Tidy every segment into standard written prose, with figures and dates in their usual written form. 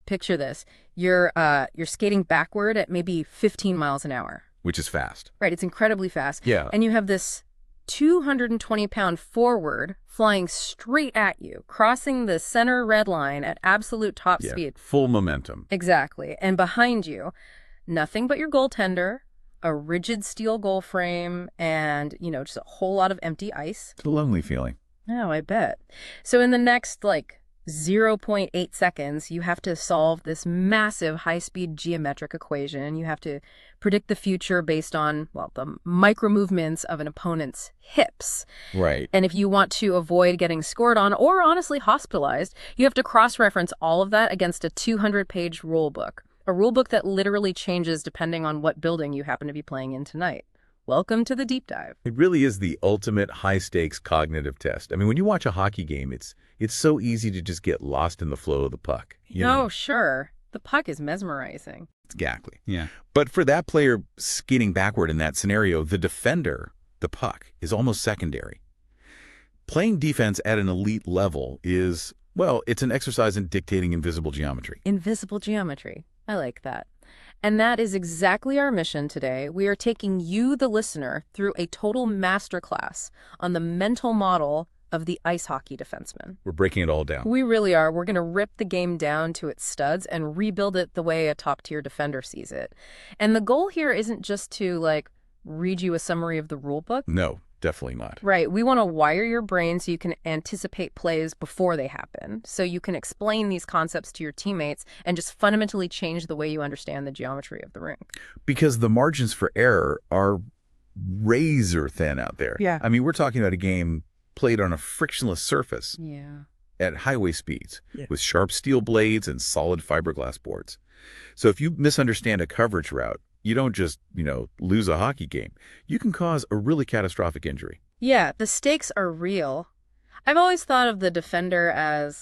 picture this. You're skating backward at maybe 15 miles an hour. Which is fast. Right, it's incredibly fast. Yeah. And you have this 220-pound forward flying straight at you, crossing the center red line at absolute top speed. Full momentum. Exactly. And behind you, nothing but your goaltender, a rigid steel goal frame, and, just a whole lot of empty ice. It's a lonely feeling. Oh, I bet. So in the next, 0.8 seconds, you have to solve this massive high-speed geometric equation. You have to predict the future based on, the micro movements of an opponent's hips. Right. And if you want to avoid getting scored on or honestly hospitalized, you have to cross-reference all of that against a 200-page rule book, a rule book that literally changes depending on what building you happen to be playing in tonight. Welcome to the deep dive. It really is the ultimate high-stakes cognitive test. I mean, when you watch a hockey game, it's so easy to just get lost in the flow of the puck. Oh, sure. The puck is mesmerizing. Exactly. Yeah. But for that player skating backward in that scenario, the defender, the puck, is almost secondary. Playing defense at an elite level is, it's an exercise in dictating invisible geometry. Invisible geometry. I like that. And that is exactly our mission today. We are taking you, the listener, through a total masterclass on the mental model of the ice hockey defenseman. We're breaking it all down. We really are. We're going to rip the game down to its studs and rebuild it the way a top-tier defender sees it. And the goal here isn't just to, read you a summary of the rule book. No, definitely not. Right. We want to wire your brain so you can anticipate plays before they happen, so you can explain these concepts to your teammates and just fundamentally change the way you understand the geometry of the rink. Because the margins for error are razor thin out there. Yeah. I mean, we're talking about a game played on a frictionless surface. Yeah. At highway speeds with sharp steel blades and solid fiberglass boards. So if you misunderstand a coverage route, you don't just, lose a hockey game. You can cause a really catastrophic injury. Yeah, the stakes are real. I've always thought of the defender as,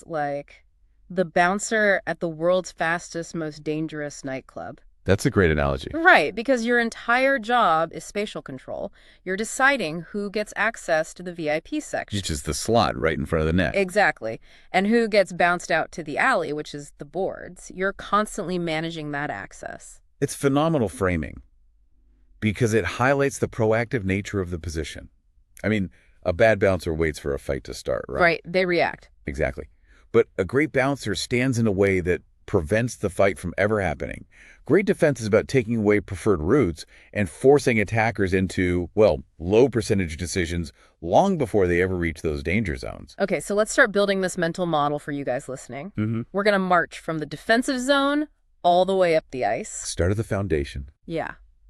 the bouncer at the world's fastest, most dangerous nightclub. That's a great analogy. Right, because your entire job is spatial control. You're deciding who gets access to the VIP section. Which is the slot right in front of the net. Exactly. And who gets bounced out to the alley, which is the boards. You're constantly managing that access. It's phenomenal framing because it highlights the proactive nature of the position. I mean, a bad bouncer waits for a fight to start, right? Right, they react. Exactly. But a great bouncer stands in a way that prevents the fight from ever happening. Great defense is about taking away preferred routes and forcing attackers into, low percentage decisions long before they ever reach those danger zones. Okay, so let's start building this mental model for you guys listening. Mm-hmm. We're going to march from the defensive zone all the way up the ice. Start at the foundation. Yeah.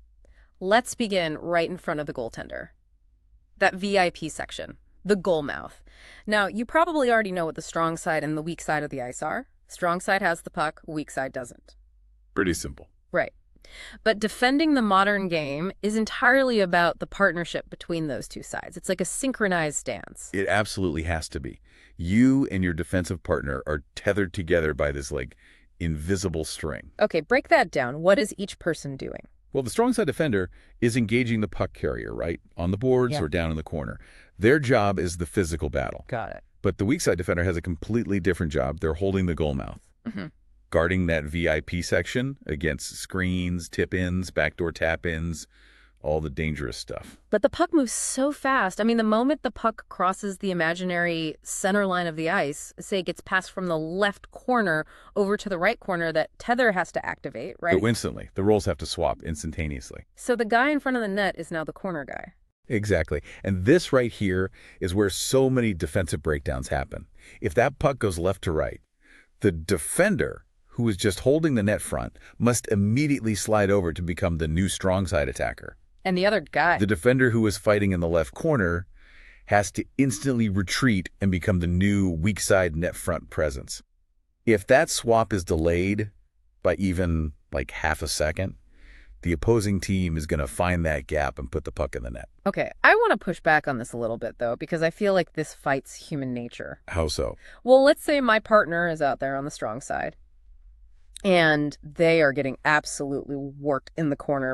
Let's begin right in front of the goaltender. That VIP section, the goal mouth. Now, you probably already know what the strong side and the weak side of the ice are. Strong side has the puck, weak side doesn't. Pretty simple. Right. But defending the modern game is entirely about the partnership between those two sides. It's like a synchronized dance. It absolutely has to be. You and your defensive partner are tethered together by this, invisible string. Okay, break that down. What is each person doing? Well, the strong side defender is engaging the puck carrier, right? On the boards or down in the corner. Their job is the physical battle. Got it. But the weak side defender has a completely different job. They're holding the goal mouth. Mm-hmm. Guarding that VIP section against screens, tip-ins, backdoor tap-ins, all the dangerous stuff. But the puck moves so fast. I mean, the moment the puck crosses the imaginary center line of the ice, say it gets passed from the left corner over to the right corner, that tether has to activate, right? But instantly. The roles have to swap instantaneously. So the guy in front of the net is now the corner guy. Exactly. And this right here is where so many defensive breakdowns happen. If that puck goes left to right, the defender, who is just holding the net front, must immediately slide over to become the new strong side attacker. And the other guy, the defender who is fighting in the left corner, has to instantly retreat and become the new weak side net front presence. If that swap is delayed by even half a second, the opposing team is going to find that gap and put the puck in the net. Okay, I want to push back on this a little bit, though, because I feel like this fights human nature. How so? Well, let's say my partner is out there on the strong side, and they are getting absolutely worked in the corner by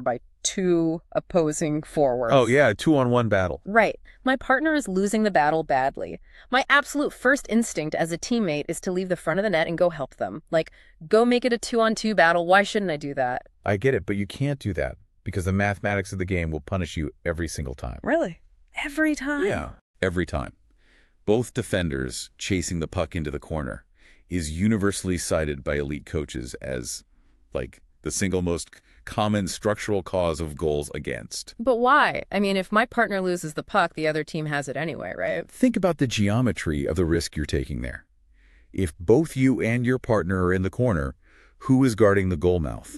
two opposing forwards. Oh, yeah, a 2-on-1 battle. Right. My partner is losing the battle badly. My absolute first instinct as a teammate is to leave the front of the net and go help them. Like, go make it a 2-on-2 battle. Why shouldn't I do that? I get it, but you can't do that because the mathematics of the game will punish you every single time. Really? Every time? Yeah, every time. Both defenders chasing the puck into the corner is universally cited by elite coaches as, like, the single most common structural cause of goals against. But why? I mean, if my partner loses the puck, the other team has it anyway, right? Think about the geometry of the risk you're taking there. If both you and your partner are in the corner, who is guarding the goal mouth?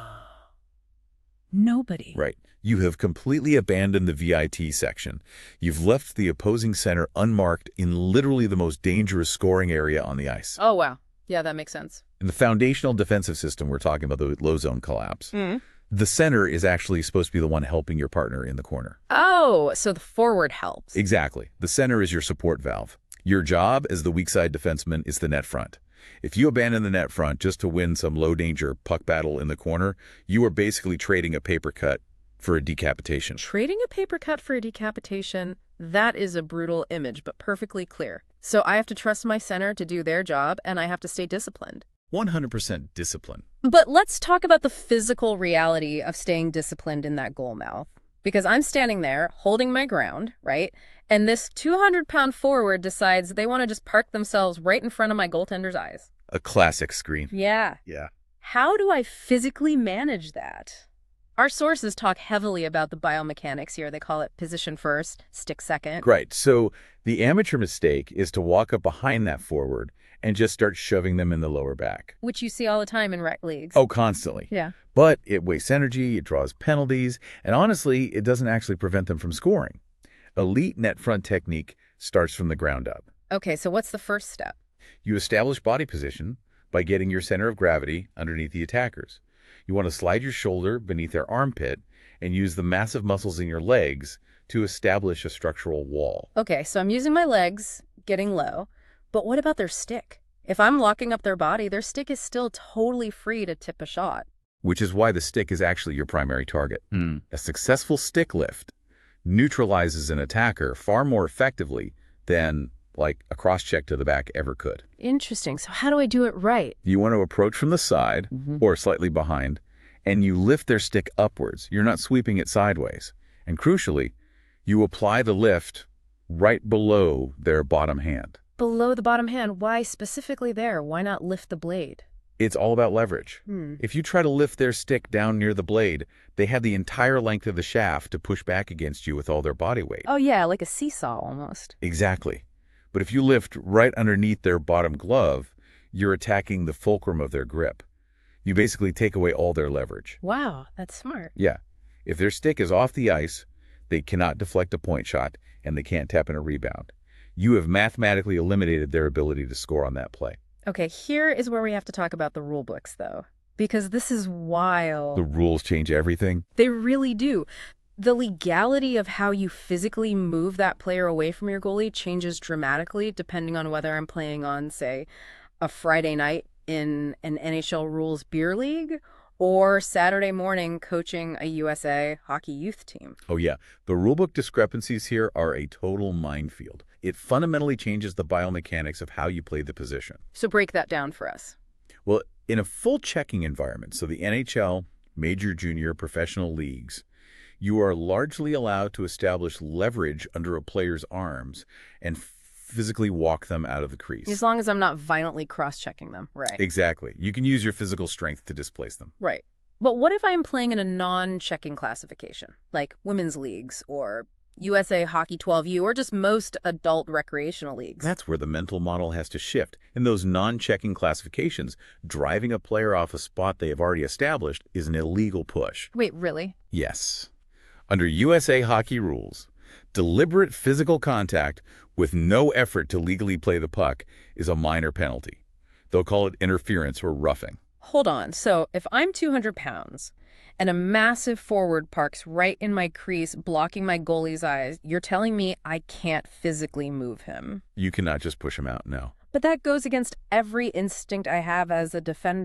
Nobody. Right. You have completely abandoned the VIT section. You've left the opposing center unmarked in literally the most dangerous scoring area on the ice. Oh, wow. Yeah, that makes sense. In the foundational defensive system, we're talking about the low zone collapse. The center is actually supposed to be the one helping your partner in the corner. Oh, so the forward helps. Exactly. The center is your support valve. Your job as the weak side defenseman is the net front. If you abandon the net front just to win some low-danger puck battle in the corner, you are basically trading a paper cut for a decapitation. Trading a paper cut for a decapitation, that is a brutal image, but perfectly clear. So I have to trust my center to do their job, and I have to stay disciplined. 100% discipline. But let's talk about the physical reality of staying disciplined in that goal mouth. Because I'm standing there, holding my ground, right? And this 200-pound forward decides they want to just park themselves right in front of my goaltender's eyes. A classic screen. Yeah. Yeah. How do I physically manage that? Our sources talk heavily about the biomechanics here. They call it position first, stick second. Right. So the amateur mistake is to walk up behind that forward and just start shoving them in the lower back. Which you see all the time in rec leagues. Oh, constantly. Yeah. But it wastes energy, it draws penalties, and honestly, it doesn't actually prevent them from scoring. Elite net front technique starts from the ground up. Okay, so what's the first step? You establish body position by getting your center of gravity underneath the attackers. You want to slide your shoulder beneath their armpit and use the massive muscles in your legs to establish a structural wall. Okay, so I'm using my legs, getting low, but what about their stick? If I'm locking up their body, their stick is still totally free to tip a shot. Which is why the stick is actually your primary target. A successful stick lift neutralizes an attacker far more effectively than, like, a cross-check to the back ever could. Interesting. So how do I do it right? You want to approach from the side or slightly behind, and you lift their stick upwards. You're not sweeping it sideways. And crucially, you apply the lift right below their bottom hand. Below the bottom hand, why specifically there? Why not lift the blade? It's all about leverage. If you try to lift their stick down near the blade, they have the entire length of the shaft to push back against you with all their body weight. Oh yeah, like a seesaw almost. Exactly. But if you lift right underneath their bottom glove, you're attacking the fulcrum of their grip. You basically take away all their leverage. Wow, that's smart. Yeah. If their stick is off the ice, they cannot deflect a point shot, and they can't tap in a rebound. You have mathematically eliminated their ability to score on that play. Okay, here is where we have to talk about the rule books, though, because this is wild. The rules change everything. They really do. The legality of how you physically move that player away from your goalie changes dramatically depending on whether I'm playing on, say, a Friday night in an NHL rules beer league or Saturday morning coaching a USA hockey youth team. Oh yeah, the rulebook discrepancies here are a total minefield. It fundamentally changes the biomechanics of how you play the position. So break that down for us. Well, in a full checking environment, so the NHL, major, junior, professional leagues, you are largely allowed to establish leverage under a player's arms and physically walk them out of the crease. As long as I'm not violently cross-checking them, right? Exactly. You can use your physical strength to displace them. Right. But what if I'm playing in a non-checking classification, like women's leagues or USA Hockey 12U or just most adult recreational leagues? That's where the mental model has to shift. In those non-checking classifications, driving a player off a spot they have already established is an illegal push. Wait, really? Yes. Under USA Hockey rules, deliberate physical contact with no effort to legally play the puck is a minor penalty. They'll call it interference or roughing. Hold on. So if I'm 200 pounds and a massive forward parks right in my crease, blocking my goalie's eyes, you're telling me I can't physically move him? You cannot just push him out, no. But that goes against every instinct I have as a defender.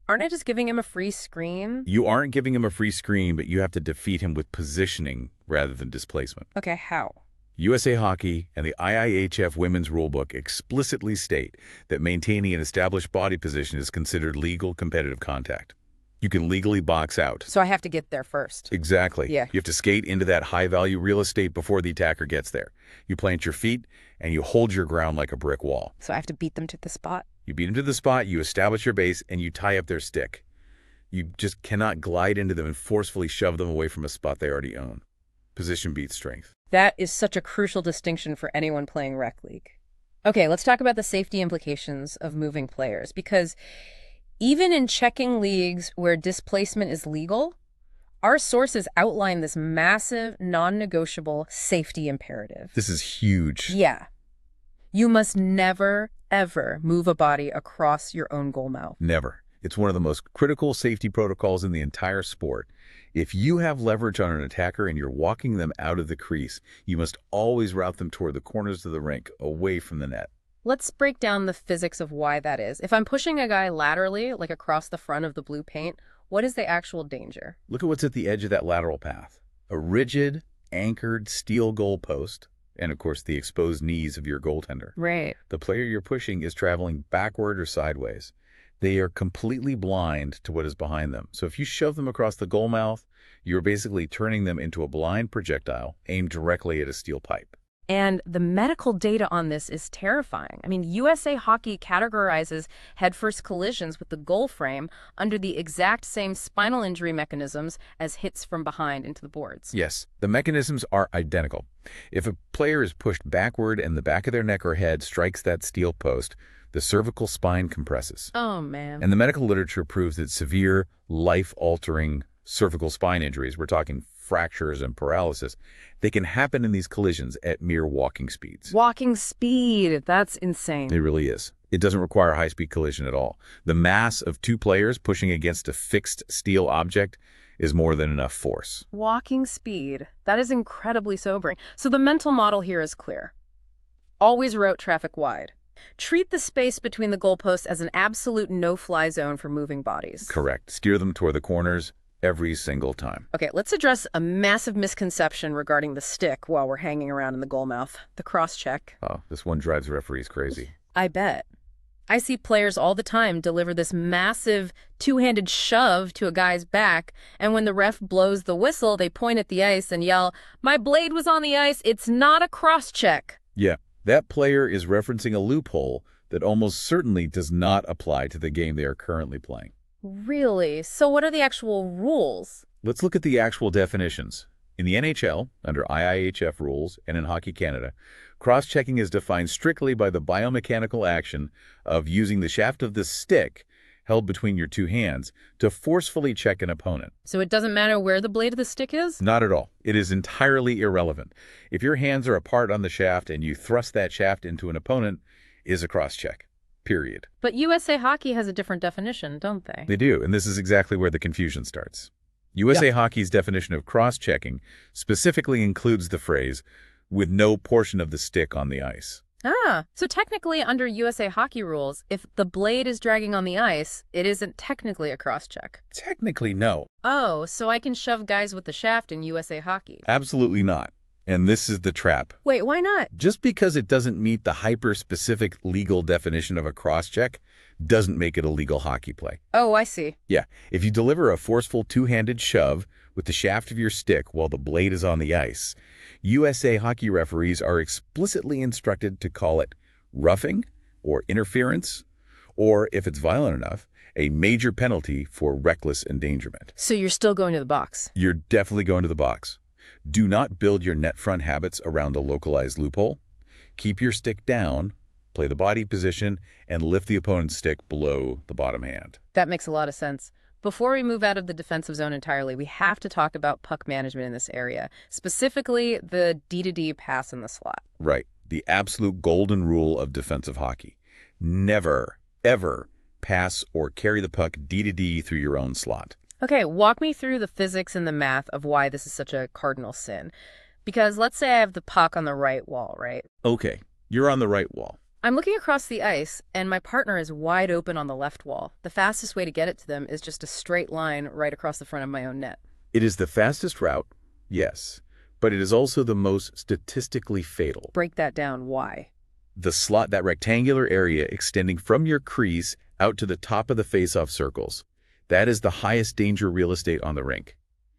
Aren't I just giving him a free screen? You aren't giving him a free screen, but you have to defeat him with positioning rather than displacement. Okay, how? USA Hockey and the IIHF Women's Rulebook explicitly state that maintaining an established body position is considered legal competitive contact. You can legally box out. So I have to get there first. Exactly. Yeah. You have to skate into that high-value real estate before the attacker gets there. You plant your feet, and you hold your ground like a brick wall. So I have to beat them to the spot? You beat them to the spot, you establish your base, and you tie up their stick. You just cannot glide into them and forcefully shove them away from a spot they already own. Position beats strength. That is such a crucial distinction for anyone playing Rec League. Okay, let's talk about the safety implications of moving players, because even in checking leagues where displacement is legal, our sources outline this massive, non-negotiable safety imperative. This is huge. Yeah. You must never, ever move a body across your own goal mouth. Never. It's one of the most critical safety protocols in the entire sport. If you have leverage on an attacker and you're walking them out of the crease, you must always route them toward the corners of the rink, away from the net. Let's break down the physics of why that is. If I'm pushing a guy laterally, like across the front of the blue paint, what is the actual danger? Look at what's at the edge of that lateral path. A rigid, anchored steel goalpost, and of course the exposed knees of your goaltender. Right. The player you're pushing is traveling backward or sideways. They are completely blind to what is behind them. So if you shove them across the goal mouth, you're basically turning them into a blind projectile aimed directly at a steel pipe. And the medical data on this is terrifying. I mean, USA Hockey categorizes head-first collisions with the goal frame under the exact same spinal injury mechanisms as hits from behind into the boards. Yes, the mechanisms are identical. If a player is pushed backward and the back of their neck or head strikes that steel post, the cervical spine compresses. Oh, man. And the medical literature proves that severe, life-altering cervical spine injuries, we're talking fractures and paralysis, they can happen in these collisions at mere walking speeds. Walking speed. That's insane. It really is. It doesn't require a high-speed collision at all. The mass of two players pushing against a fixed steel object is more than enough force. Walking speed. That is incredibly sobering. So the mental model here is clear. Always route traffic wide. Treat the space between the goalposts as an absolute no-fly zone for moving bodies. Correct. Steer them toward the corners every single time. Okay, let's address a massive misconception regarding the stick while we're hanging around in the goal mouth. The cross-check. Oh, this one drives referees crazy. I bet. I see players all the time deliver this massive two-handed shove to a guy's back, and when the ref blows the whistle, they point at the ice and yell, "My blade was on the ice, it's not a cross-check." Yeah, that player is referencing a loophole that almost certainly does not apply to the game they are currently playing. Really? So what are the actual rules? Let's look at the actual definitions. In the NHL, under IIHF rules, and in Hockey Canada, cross-checking is defined strictly by the biomechanical action of using the shaft of the stick held between your two hands to forcefully check an opponent. So it doesn't matter where the blade of the stick is? Not at all. It is entirely irrelevant. If your hands are apart on the shaft and you thrust that shaft into an opponent, it is a cross-check. Period. But USA Hockey has a different definition, don't they? They do, and this is exactly where the confusion starts. USA Hockey's definition of cross-checking specifically includes the phrase, with no portion of the stick on the ice. Ah, so technically under USA Hockey rules, if the blade is dragging on the ice, it isn't technically a cross-check. Technically, no. Oh, so I can shove guys with the shaft in USA Hockey. Absolutely not. And this is the trap. Wait, why not? Just because it doesn't meet the hyper-specific legal definition of a cross-check doesn't make it a legal hockey play. Oh, I see. Yeah, if you deliver a forceful two-handed shove with the shaft of your stick while the blade is on the ice, USA Hockey referees are explicitly instructed to call it roughing or interference, or, if it's violent enough, a major penalty for reckless endangerment. So you're still going to the box? You're definitely going to the box. Do not build your net front habits around a localized loophole. Keep your stick down, play the body position, and lift the opponent's stick below the bottom hand. That makes a lot of sense. Before we move out of the defensive zone entirely, we have to talk about puck management in this area, specifically the D-to-D pass in the slot. Right. The absolute golden rule of defensive hockey. Never, ever pass or carry the puck D-to-D through your own slot. Okay, walk me through the physics and the math of why this is such a cardinal sin. Because let's say I have the puck on the right wall, right? Okay, you're on the right wall. I'm looking across the ice, and my partner is wide open on the left wall. The fastest way to get it to them is just a straight line right across the front of my own net. It is the fastest route, yes, but it is also the most statistically fatal. Break that down. Why? The slot, that rectangular area extending from your crease out to the top of the face-off circles, that is the highest danger real estate on the rink.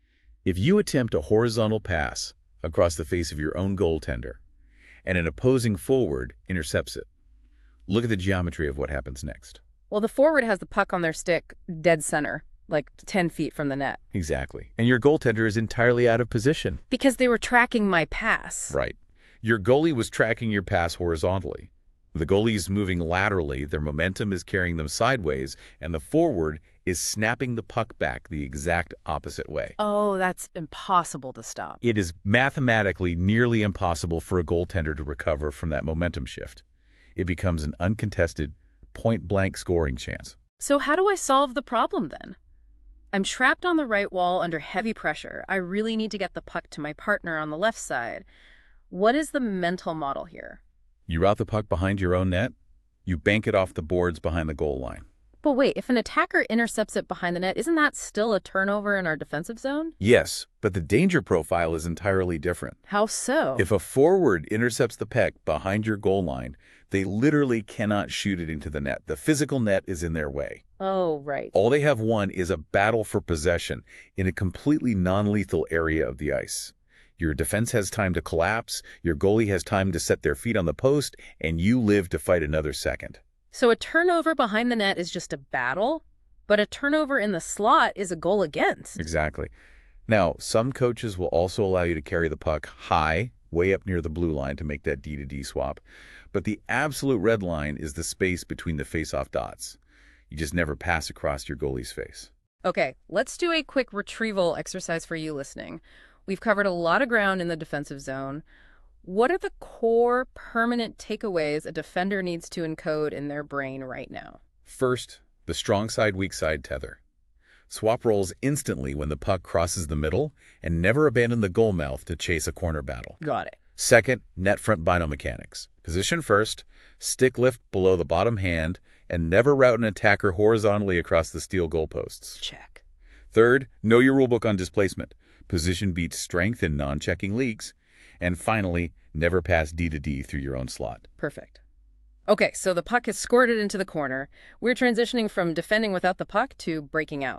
If you attempt a horizontal pass across the face of your own goaltender and an opposing forward intercepts it, look at the geometry of what happens next. Well, the forward has the puck on their stick dead center, like 10 feet from the net. Exactly. And your goaltender is entirely out of position. Because they were tracking my pass. Right. Your goalie was tracking your pass horizontally. The goalie is moving laterally, their momentum is carrying them sideways, and the forward is snapping the puck back the exact opposite way. Oh, that's impossible to stop. It is mathematically nearly impossible for a goaltender to recover from that momentum shift. It becomes an uncontested, point-blank scoring chance. So how do I solve the problem then? I'm trapped on the right wall under heavy pressure. I really need to get the puck to my partner on the left side. What is the mental model here? You route the puck behind your own net, you bank it off the boards behind the goal line. But wait, if an attacker intercepts it behind the net, isn't that still a turnover in our defensive zone? Yes, but the danger profile is entirely different. How so? If a forward intercepts the puck behind your goal line, they literally cannot shoot it into the net. The physical net is in their way. Oh, right. All they have won is a battle for possession in a completely non-lethal area of the ice. Your defense has time to collapse, your goalie has time to set their feet on the post, and you live to fight another second. So a turnover behind the net is just a battle, but a turnover in the slot is a goal against. Exactly. Now, some coaches will also allow you to carry the puck high, way up near the blue line to make that D-to-D swap, but the absolute red line is the space between the face-off dots. You just never pass across your goalie's face. Okay, let's do a quick retrieval exercise for you listening. We've covered a lot of ground in the defensive zone. What are the core permanent takeaways a defender needs to encode in their brain right now? First, the strong side, weak side tether. Swap roles instantly when the puck crosses the middle and never abandon the goal mouth to chase a corner battle. Got it. Second, net front biomechanics. Position first, stick lift below the bottom hand, and never route an attacker horizontally across the steel goalposts. Check. Third, know your rulebook on displacement. Position beats strength in non-checking leagues. And finally, never pass D-to-D through your own slot. Perfect. Okay, so the puck is squirted into the corner. We're transitioning from defending without the puck to breaking out.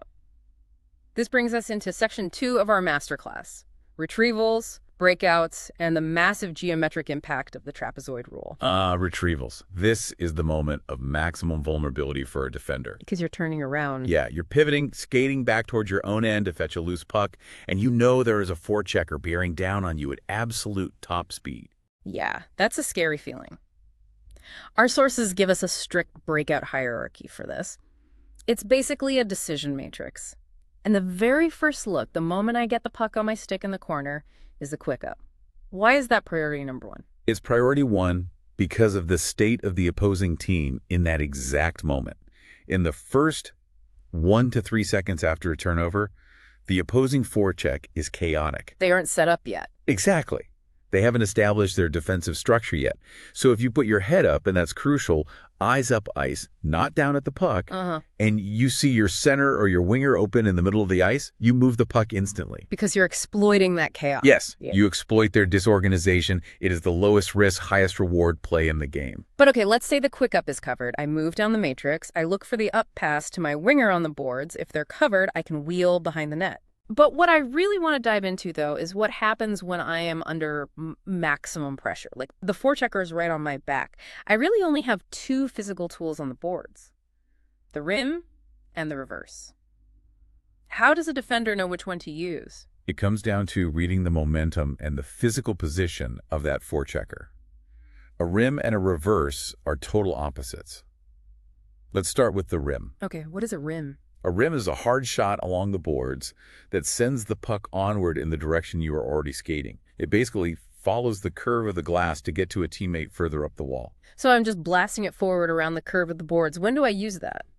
This brings us into section 2 of our masterclass: retrievals, breakouts, and the massive geometric impact of the trapezoid rule. Retrievals. This is the moment of maximum vulnerability for a defender. Because you're turning around. Yeah, you're pivoting, skating back towards your own end to fetch a loose puck, and you know there is a forechecker bearing down on you at absolute top speed. Yeah, that's a scary feeling. Our sources give us a strict breakout hierarchy for this. It's basically a decision matrix. And the very first look, the moment I get the puck on my stick in the corner, is the quick up. Why is that priority number 1? It's priority 1 because of the state of the opposing team in that exact moment. In the first 1 to 3 seconds after a turnover, the opposing forecheck is chaotic. They aren't set up yet. Exactly. They haven't established their defensive structure yet. So if you put your head up, and that's crucial, eyes up ice, not down at the puck, and you see your center or your winger open in the middle of the ice, you move the puck instantly. Because you're exploiting that chaos. Yes, Yeah. You exploit their disorganization. It is the lowest risk, highest reward play in the game. But okay, let's say the quick up is covered. I move down the matrix. I look for the up pass to my winger on the boards. If they're covered, I can wheel behind the net. But what I really want to dive into, though, is what happens when I am under maximum pressure. Like, the forechecker is right on my back. I really only have 2 physical tools on the boards: the rim and the reverse. How does a defender know which one to use? It comes down to reading the momentum and the physical position of that forechecker. A rim and a reverse are total opposites. Let's start with the rim. Okay, what is a rim? A rim is a hard shot along the boards that sends the puck onward in the direction you are already skating. It basically follows the curve of the glass to get to a teammate further up the wall. So I'm just blasting it forward around the curve of the boards. When do I use that?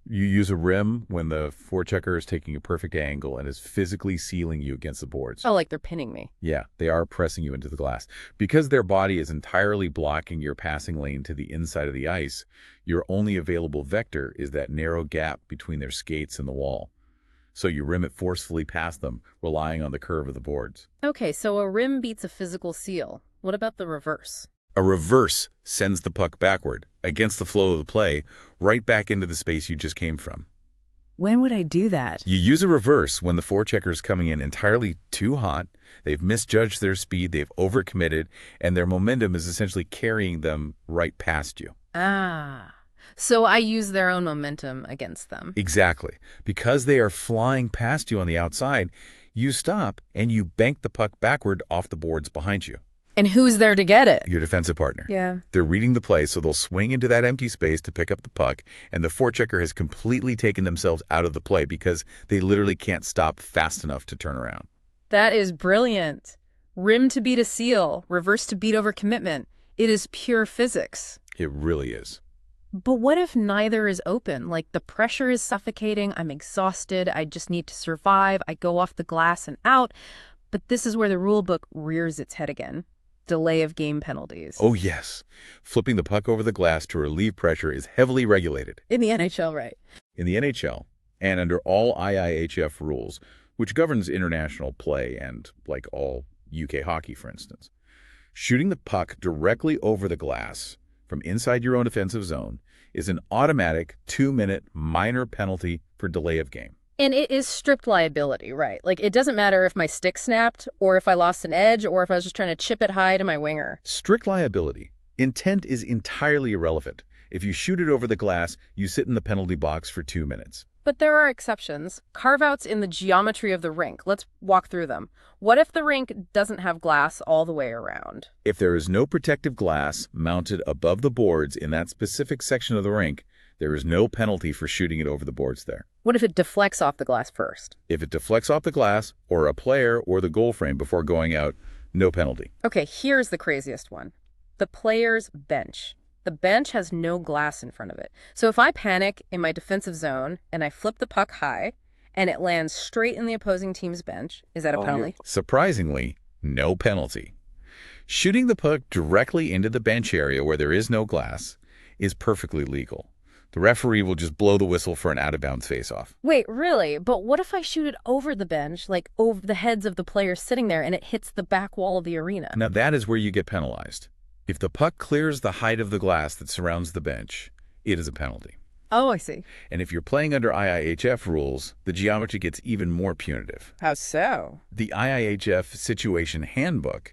You use a rim when the forechecker is taking a perfect angle and is physically sealing you against the boards. Oh, like they're pinning me. Yeah, they are pressing you into the glass. Because their body is entirely blocking your passing lane to the inside of the ice, your only available vector is that narrow gap between their skates and the wall. So you rim it forcefully past them, relying on the curve of the boards. Okay, so a rim beats a physical seal. What about the reverse? A reverse sends the puck backward, against the flow of the play, right back into the space you just came from. When would I do that? You use a reverse when the forechecker is coming in entirely too hot, they've misjudged their speed, they've overcommitted, and their momentum is essentially carrying them right past you. Ah, so I use their own momentum against them. Exactly. Because they are flying past you on the outside, you stop and you bank the puck backward off the boards behind you. And who's there to get it? Your defensive partner. Yeah. They're reading the play, so they'll swing into that empty space to pick up the puck, and the forechecker has completely taken themselves out of the play because they literally can't stop fast enough to turn around. That is brilliant. Rim to beat a seal, reverse to beat over commitment. It is pure physics. It really is. But what if neither is open? Like the pressure is suffocating, I'm exhausted, I just need to survive, I go off the glass and out. But this is where the rule book rears its head again. Delay of game penalties. Oh, yes. Flipping the puck over the glass to relieve pressure is heavily regulated. In the NHL, right? In the NHL, and under all IIHF rules, which governs international play and, like all UK hockey, for instance, shooting the puck directly over the glass from inside your own defensive zone is an automatic 2-minute minor penalty for delay of game. And it is strict liability, right? Like, it doesn't matter if my stick snapped, or if I lost an edge, or if I was just trying to chip it high to my winger. Strict liability. Intent is entirely irrelevant. If you shoot it over the glass, you sit in the penalty box for 2 minutes. But there are exceptions. Carve-outs in the geometry of the rink. Let's walk through them. What if the rink doesn't have glass all the way around? If there is no protective glass mounted above the boards in that specific section of the rink, there is no penalty for shooting it over the boards there. What if it deflects off the glass first? If it deflects off the glass, or a player, or the goal frame before going out, no penalty. Okay, here's the craziest one. The player's bench. The bench has no glass in front of it. So if I panic in my defensive zone and I flip the puck high and it lands straight in the opposing team's bench, is that a penalty? Surprisingly, no penalty. Shooting the puck directly into the bench area where there is no glass is perfectly legal. The referee will just blow the whistle for an out-of-bounds face-off. Wait, really? But what if I shoot it over the bench, like over the heads of the players sitting there, and it hits the back wall of the arena? Now that is where you get penalized. If the puck clears the height of the glass that surrounds the bench, it is a penalty. Oh, I see. And if you're playing under IIHF rules, the geometry gets even more punitive. How so? The IIHF Situation Handbook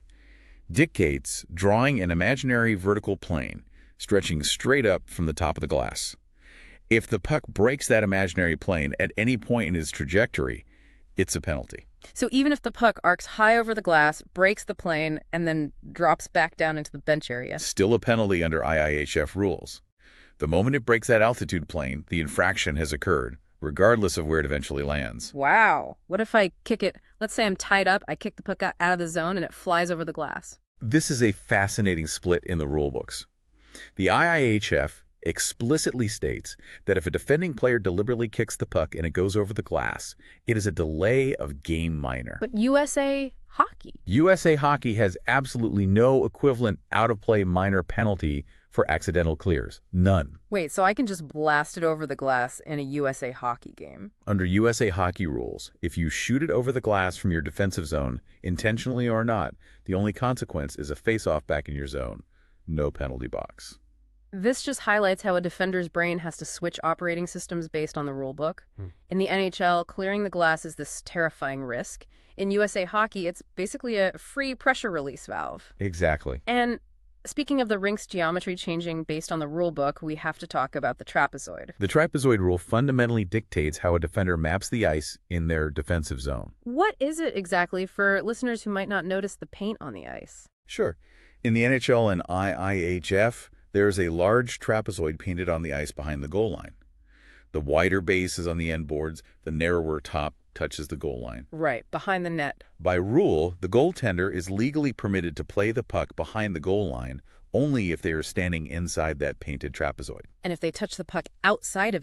dictates drawing an imaginary vertical plane stretching straight up from the top of the glass. If the puck breaks that imaginary plane at any point in its trajectory, it's a penalty. So even if the puck arcs high over the glass, breaks the plane, and then drops back down into the bench area? Still a penalty under IIHF rules. The moment it breaks that altitude plane, the infraction has occurred, regardless of where it eventually lands. Wow. What if I kick it? Let's say I'm tied up, I kick the puck out of the zone, and it flies over the glass. This is a fascinating split in the rulebooks. The IIHF explicitly states that if a defending player deliberately kicks the puck and it goes over the glass, it is a delay of game minor. But USA Hockey? USA Hockey has absolutely no equivalent out-of-play minor penalty for accidental clears. None. Wait, so I can just blast it over the glass in a USA Hockey game? Under USA Hockey rules, if you shoot it over the glass from your defensive zone, intentionally or not, the only consequence is a face-off back in your zone. No penalty box. This just highlights how a defender's brain has to switch operating systems based on the rule book. In the NHL, clearing the glass is this terrifying risk. In USA Hockey, it's basically a free pressure release valve. Exactly. And speaking of the rink's geometry changing based on the rule book, we have to talk about the trapezoid. The trapezoid rule fundamentally dictates how a defender maps the ice in their defensive zone. What is it exactly for listeners who might not notice the paint on the ice? Sure. In the NHL and IIHF, there is a large trapezoid painted on the ice behind the goal line. The wider base is on the end boards, the narrower top touches the goal line. Right, behind the net. By rule, the goaltender is legally permitted to play the puck behind the goal line only if they are standing inside that painted trapezoid. And if they touch the puck outside of it,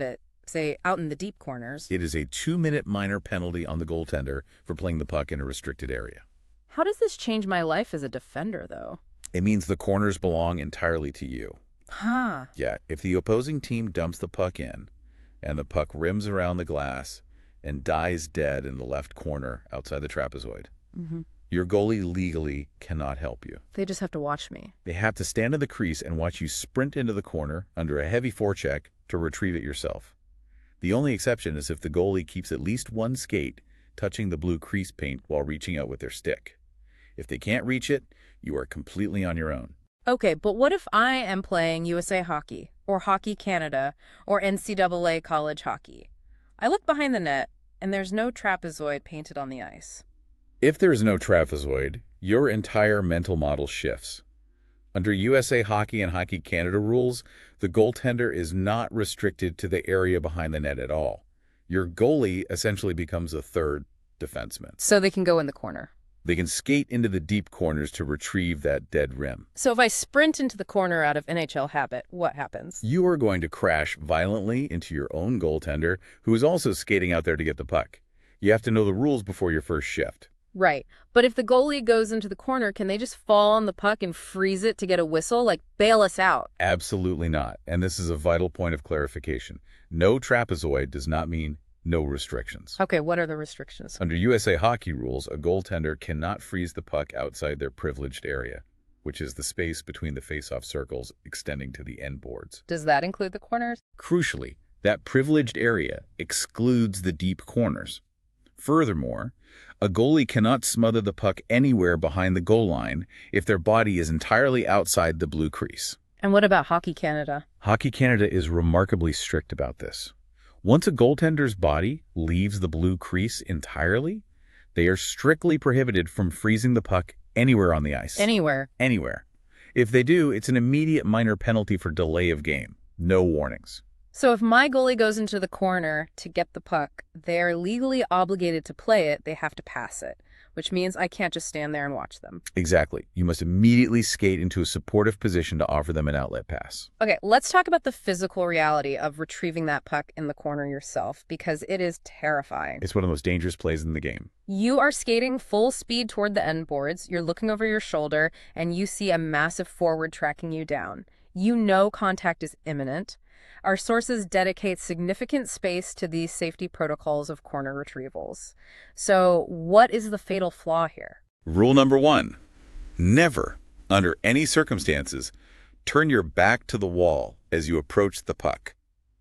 say, out in the deep corners. It is a 2-minute minor penalty on the goaltender for playing the puck in a restricted area. How does this change my life as a defender, though? It means the corners belong entirely to you. Huh. Yeah, if the opposing team dumps the puck in, and the puck rims around the glass and dies dead in the left corner outside the trapezoid, your goalie legally cannot help you. They just have to watch me. They have to stand in the crease and watch you sprint into the corner under a heavy forecheck to retrieve it yourself. The only exception is if the goalie keeps at least one skate touching the blue crease paint while reaching out with their stick. If they can't reach it, you are completely on your own. Okay, but what if I am playing USA Hockey, or Hockey Canada, or NCAA college hockey? I look behind the net, and there's no trapezoid painted on the ice. If there is no trapezoid, your entire mental model shifts. Under USA Hockey and Hockey Canada rules, the goaltender is not restricted to the area behind the net at all. Your goalie essentially becomes a third defenseman. So they can go in the corner. They can skate into the deep corners to retrieve that dead rim. So if I sprint into the corner out of NHL habit, what happens? You are going to crash violently into your own goaltender, who is also skating out there to get the puck. You have to know the rules before your first shift. Right. But if the goalie goes into the corner, can they just fall on the puck and freeze it to get a whistle? Like, bail us out? Absolutely not. And this is a vital point of clarification. No trapezoid does not mean no restrictions. Okay, what are the restrictions? Under USA Hockey rules, a goaltender cannot freeze the puck outside their privileged area, which is the space between the face-off circles extending to the end boards. Does that include the corners? Crucially, that privileged area excludes the deep corners. Furthermore, a goalie cannot smother the puck anywhere behind the goal line if their body is entirely outside the blue crease. And what about Hockey Canada? Hockey Canada is remarkably strict about this. Once a goaltender's body leaves the blue crease entirely, they are strictly prohibited from freezing the puck anywhere on the ice. Anywhere. Anywhere. If they do, it's an immediate minor penalty for delay of game. No warnings. So if my goalie goes into the corner to get the puck, they're legally obligated to play it. They have to pass it, which means I can't just stand there and watch them. Exactly. You must immediately skate into a supportive position to offer them an outlet pass. Okay, let's talk about the physical reality of retrieving that puck in the corner yourself, because it is terrifying. It's one of the most dangerous plays in the game. You are skating full speed toward the end boards, you're looking over your shoulder, and you see a massive forward tracking you down. You know contact is imminent. Our sources dedicate significant space to these safety protocols of corner retrievals. So what is the fatal flaw here? Rule number 1, never, under any circumstances, turn your back to the wall as you approach the puck.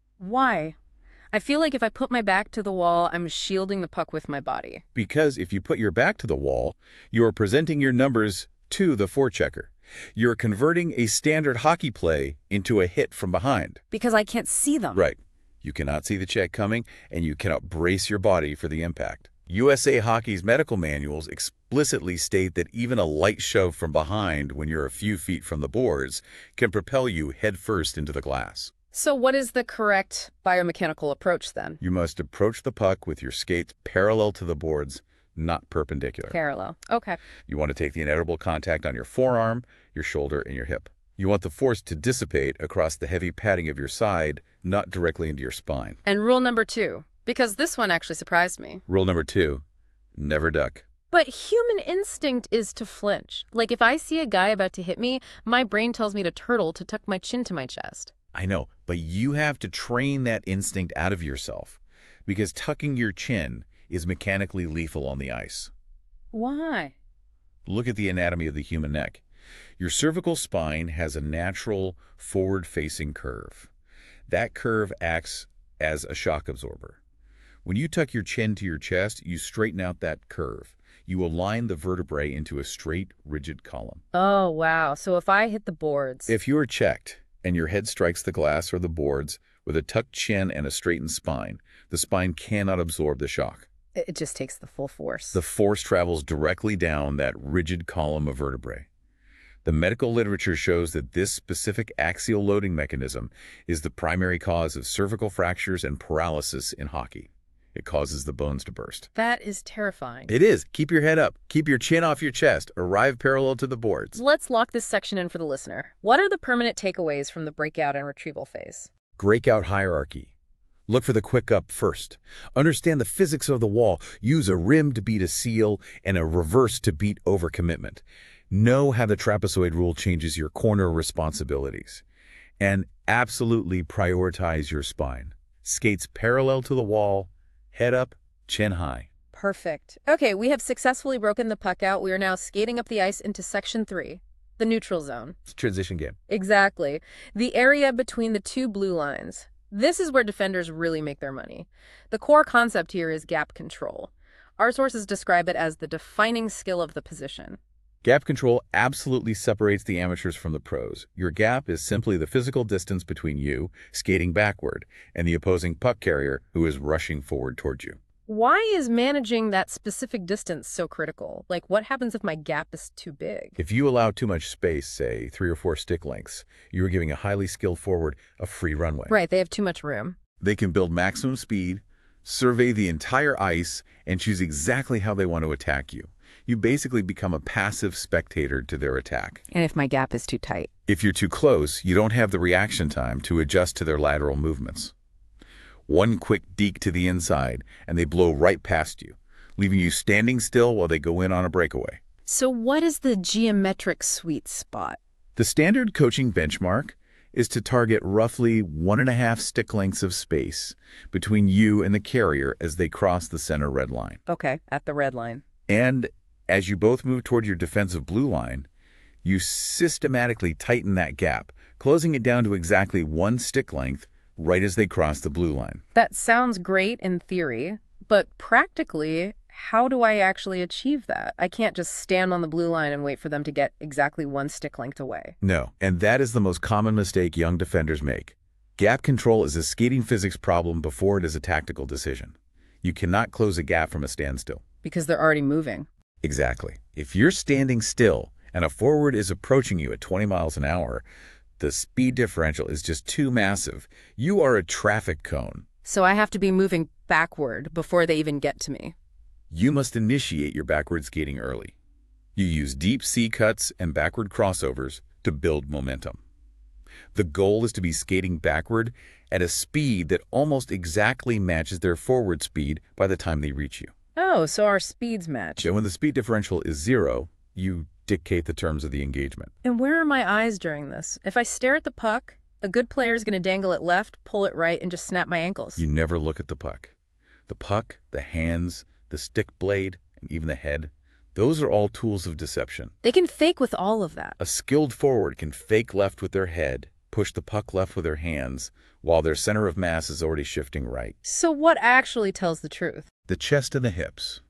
Why? I feel like if I put my back to the wall, I'm shielding the puck with my body. Because if you put your back to the wall, you are presenting your numbers to the forechecker. You're converting a standard hockey play into a hit from behind. Because I can't see them. Right. You cannot see the check coming, and you cannot brace your body for the impact. USA Hockey's medical manuals explicitly state that even a light shove from behind when you're a few feet from the boards can propel you headfirst into the glass. So what is the correct biomechanical approach then? You must approach the puck with your skates parallel to the boards, not perpendicular. Parallel. Okay. You want to take the inevitable contact on your forearm, your shoulder, and your hip. You want the force to dissipate across the heavy padding of your side, not directly into your spine. And rule number 2, because this one actually surprised me. Rule number 2, never duck. But human instinct is to flinch. Like if I see a guy about to hit me, my brain tells me to turtle to tuck my chin to my chest. I know, but you have to train that instinct out of yourself, because tucking your chin is mechanically lethal on the ice. Why? Look at the anatomy of the human neck. Your cervical spine has a natural forward-facing curve. That curve acts as a shock absorber. When you tuck your chin to your chest, you straighten out that curve. You align the vertebrae into a straight, rigid column. Oh, wow. So if I hit the boards... If you are checked and your head strikes the glass or the boards with a tucked chin and a straightened spine, the spine cannot absorb the shock. It just takes the full force. The force travels directly down that rigid column of vertebrae. The medical literature shows that this specific axial loading mechanism is the primary cause of cervical fractures and paralysis in hockey. It causes the bones to burst. That is terrifying. It is. Keep your head up. Keep your chin off your chest. Arrive parallel to the boards. Let's lock this section in for the listener. What are the permanent takeaways from the breakout and retrieval phase? Breakout hierarchy. Look for the quick up first. Understand the physics of the wall. Use a rim to beat a seal and a reverse to beat overcommitment. Know how the trapezoid rule changes your corner responsibilities. And absolutely prioritize your spine. Skates parallel to the wall, head up, chin high. Perfect. Okay, we have successfully broken the puck out. We are now skating up the ice into Section 3, the neutral zone. It's a transition game. Exactly. The area between the two blue lines. This is where defenders really make their money. The core concept here is gap control. Our sources describe it as the defining skill of the position. Gap control absolutely separates the amateurs from the pros. Your gap is simply the physical distance between you, skating backward, and the opposing puck carrier who is rushing forward towards you. Why is managing that specific distance so critical? Like, what happens if my gap is too big? If you allow too much space, say 3 or 4 stick lengths, you are giving a highly skilled forward a free runway. Right, they have too much room. They can build maximum speed, survey the entire ice, and choose exactly how they want to attack you. You basically become a passive spectator to their attack. And if my gap is too tight? If you're too close, you don't have the reaction time to adjust to their lateral movements. One quick deke to the inside, and they blow right past you, leaving you standing still while they go in on a breakaway. So what is the geometric sweet spot? The standard coaching benchmark is to target roughly 1.5 stick lengths of space between you and the carrier as they cross the center red line. Okay, at the red line. And as you both move toward your defensive blue line, you systematically tighten that gap, closing it down to exactly 1 stick length right as they cross the blue line. That sounds great in theory, but practically, how do I actually achieve that? I can't just stand on the blue line and wait for them to get exactly 1 stick length away. No, and that is the most common mistake young defenders make. Gap control is a skating physics problem before it is a tactical decision. You cannot close a gap from a standstill. Because they're already moving. Exactly. If you're standing still and a forward is approaching you at 20 miles an hour, the speed differential is just too massive. You are a traffic cone. So I have to be moving backward before they even get to me. You must initiate your backward skating early. You use deep C cuts and backward crossovers to build momentum. The goal is to be skating backward at a speed that almost exactly matches their forward speed by the time they reach you. Oh, so our speeds match. And when the speed differential is 0, you dictate the terms of the engagement. And where are my eyes during this? If I stare at the puck, a good player is going to dangle it left, pull it right, and just snap my ankles. You never look at the puck. The puck, the hands, the stick blade, and even the head, those are all tools of deception. They can fake with all of that. A skilled forward can fake left with their head, push the puck left with their hands, while their center of mass is already shifting right. So what actually tells the truth? The chest and the hips.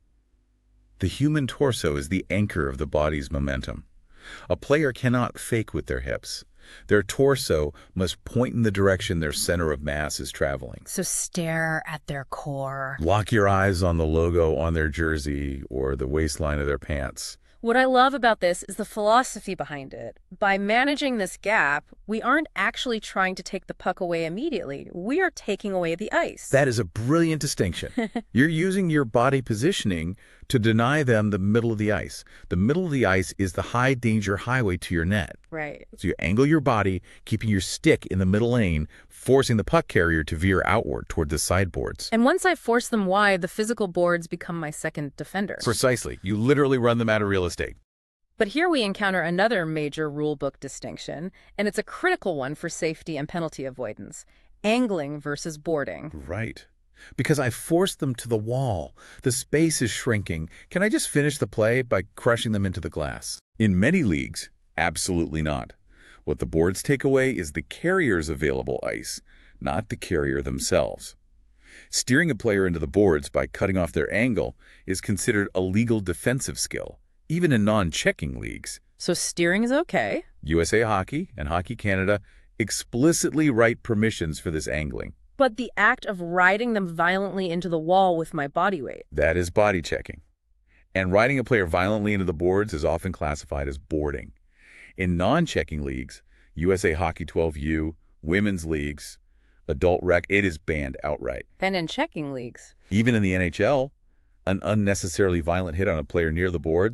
The human torso is the anchor of the body's momentum. A player cannot fake with their hips. Their torso must point in the direction their center of mass is traveling. So stare at their core. Lock your eyes on the logo on their jersey or the waistline of their pants. What I love about this is the philosophy behind it. By managing this gap, we aren't actually trying to take the puck away immediately. We are taking away the ice. That is a brilliant distinction. You're using your body positioning to deny them the middle of the ice. The middle of the ice is the high danger highway to your net. Right. So you angle your body, keeping your stick in the middle lane, forcing the puck carrier to veer outward toward the sideboards. And once I force them wide, the physical boards become my second defender. Precisely. You literally run them out of real estate. But here we encounter another major rulebook distinction, and it's a critical one for safety and penalty avoidance. Angling versus boarding. Right. Because I forced them to the wall. The space is shrinking. Can I just finish the play by crushing them into the glass? In many leagues, absolutely not. What the boards take away is the carrier's available ice, not the carrier themselves. Steering a player into the boards by cutting off their angle is considered a legal defensive skill, even in non-checking leagues. So steering is okay. USA Hockey and Hockey Canada explicitly write permissions for this angling. But the act of riding them violently into the wall with my body weight. That is body checking. And riding a player violently into the boards is often classified as boarding. In non-checking leagues, USA Hockey 12U, women's leagues, adult rec, it is banned outright. And in checking leagues. Even in the NHL, an unnecessarily violent hit on a player near the boards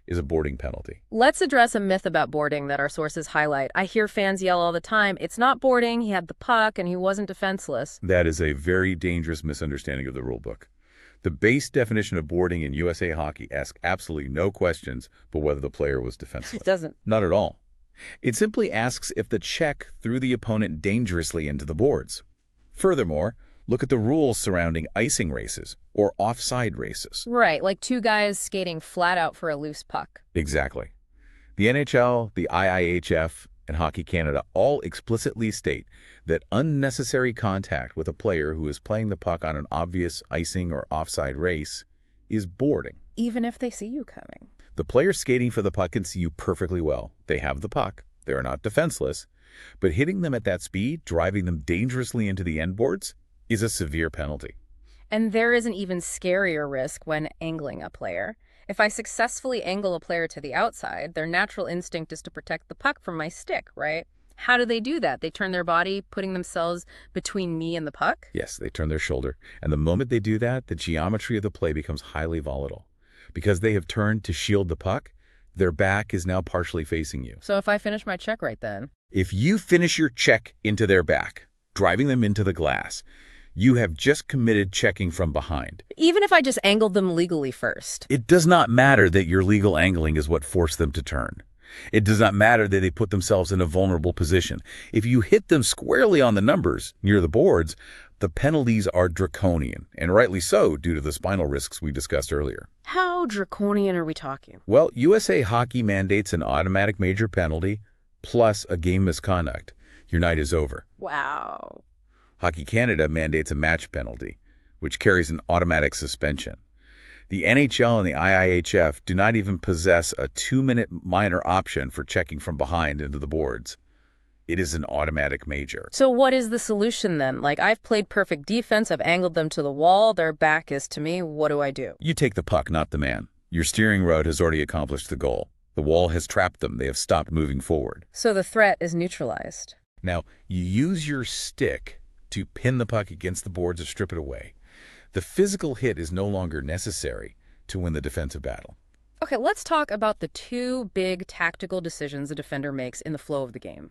is a boarding penalty. Let's address a myth about boarding that our sources highlight. I hear fans yell all the time, it's not boarding, he had the puck, and he wasn't defenseless. That is a very dangerous misunderstanding of the rulebook. The base definition of boarding in USA Hockey asks absolutely no questions but whether the player was defenseless. It doesn't. Not at all. It simply asks if the check threw the opponent dangerously into the boards. Furthermore, look at the rules surrounding icing races or offside races. Right, like two guys skating flat out for a loose puck. Exactly. The NHL, the IIHF, and Hockey Canada all explicitly state that unnecessary contact with a player who is playing the puck on an obvious icing or offside race is boarding. Even if they see you coming. The player skating for the puck can see you perfectly well. They have the puck. They are not defenseless. But hitting them at that speed, driving them dangerously into the end boards, is a severe penalty. And there is an even scarier risk when angling a player. If I successfully angle a player to the outside, their natural instinct is to protect the puck from my stick, right? How do they do that? They turn their body, putting themselves between me and the puck? Yes, they turn their shoulder. And the moment they do that, the geometry of the play becomes highly volatile. Because they have turned to shield the puck, their back is now partially facing you. So if I finish my check right then? If you finish your check into their back, driving them into the glass, you have just committed checking from behind. Even if I just angled them legally first? It does not matter that your legal angling is what forced them to turn. It does not matter that they put themselves in a vulnerable position. If you hit them squarely on the numbers near the boards, the penalties are draconian, and rightly so due to the spinal risks we discussed earlier. How draconian are we talking? Well, USA Hockey mandates an automatic major penalty plus a game misconduct. Your night is over. Wow. Hockey Canada mandates a match penalty, which carries an automatic suspension. The NHL and the IIHF do not even possess a 2-minute minor option for checking from behind into the boards. It is an automatic major. So what is the solution then? Like, I've played perfect defense, I've angled them to the wall, their back is to me, what do I do? You take the puck, not the man. Your steering rod has already accomplished the goal. The wall has trapped them. They have stopped moving forward. So the threat is neutralized. Now, you use your stick to pin the puck against the boards or strip it away. The physical hit is no longer necessary to win the defensive battle. Okay, let's talk about the two big tactical decisions a defender makes in the flow of the game.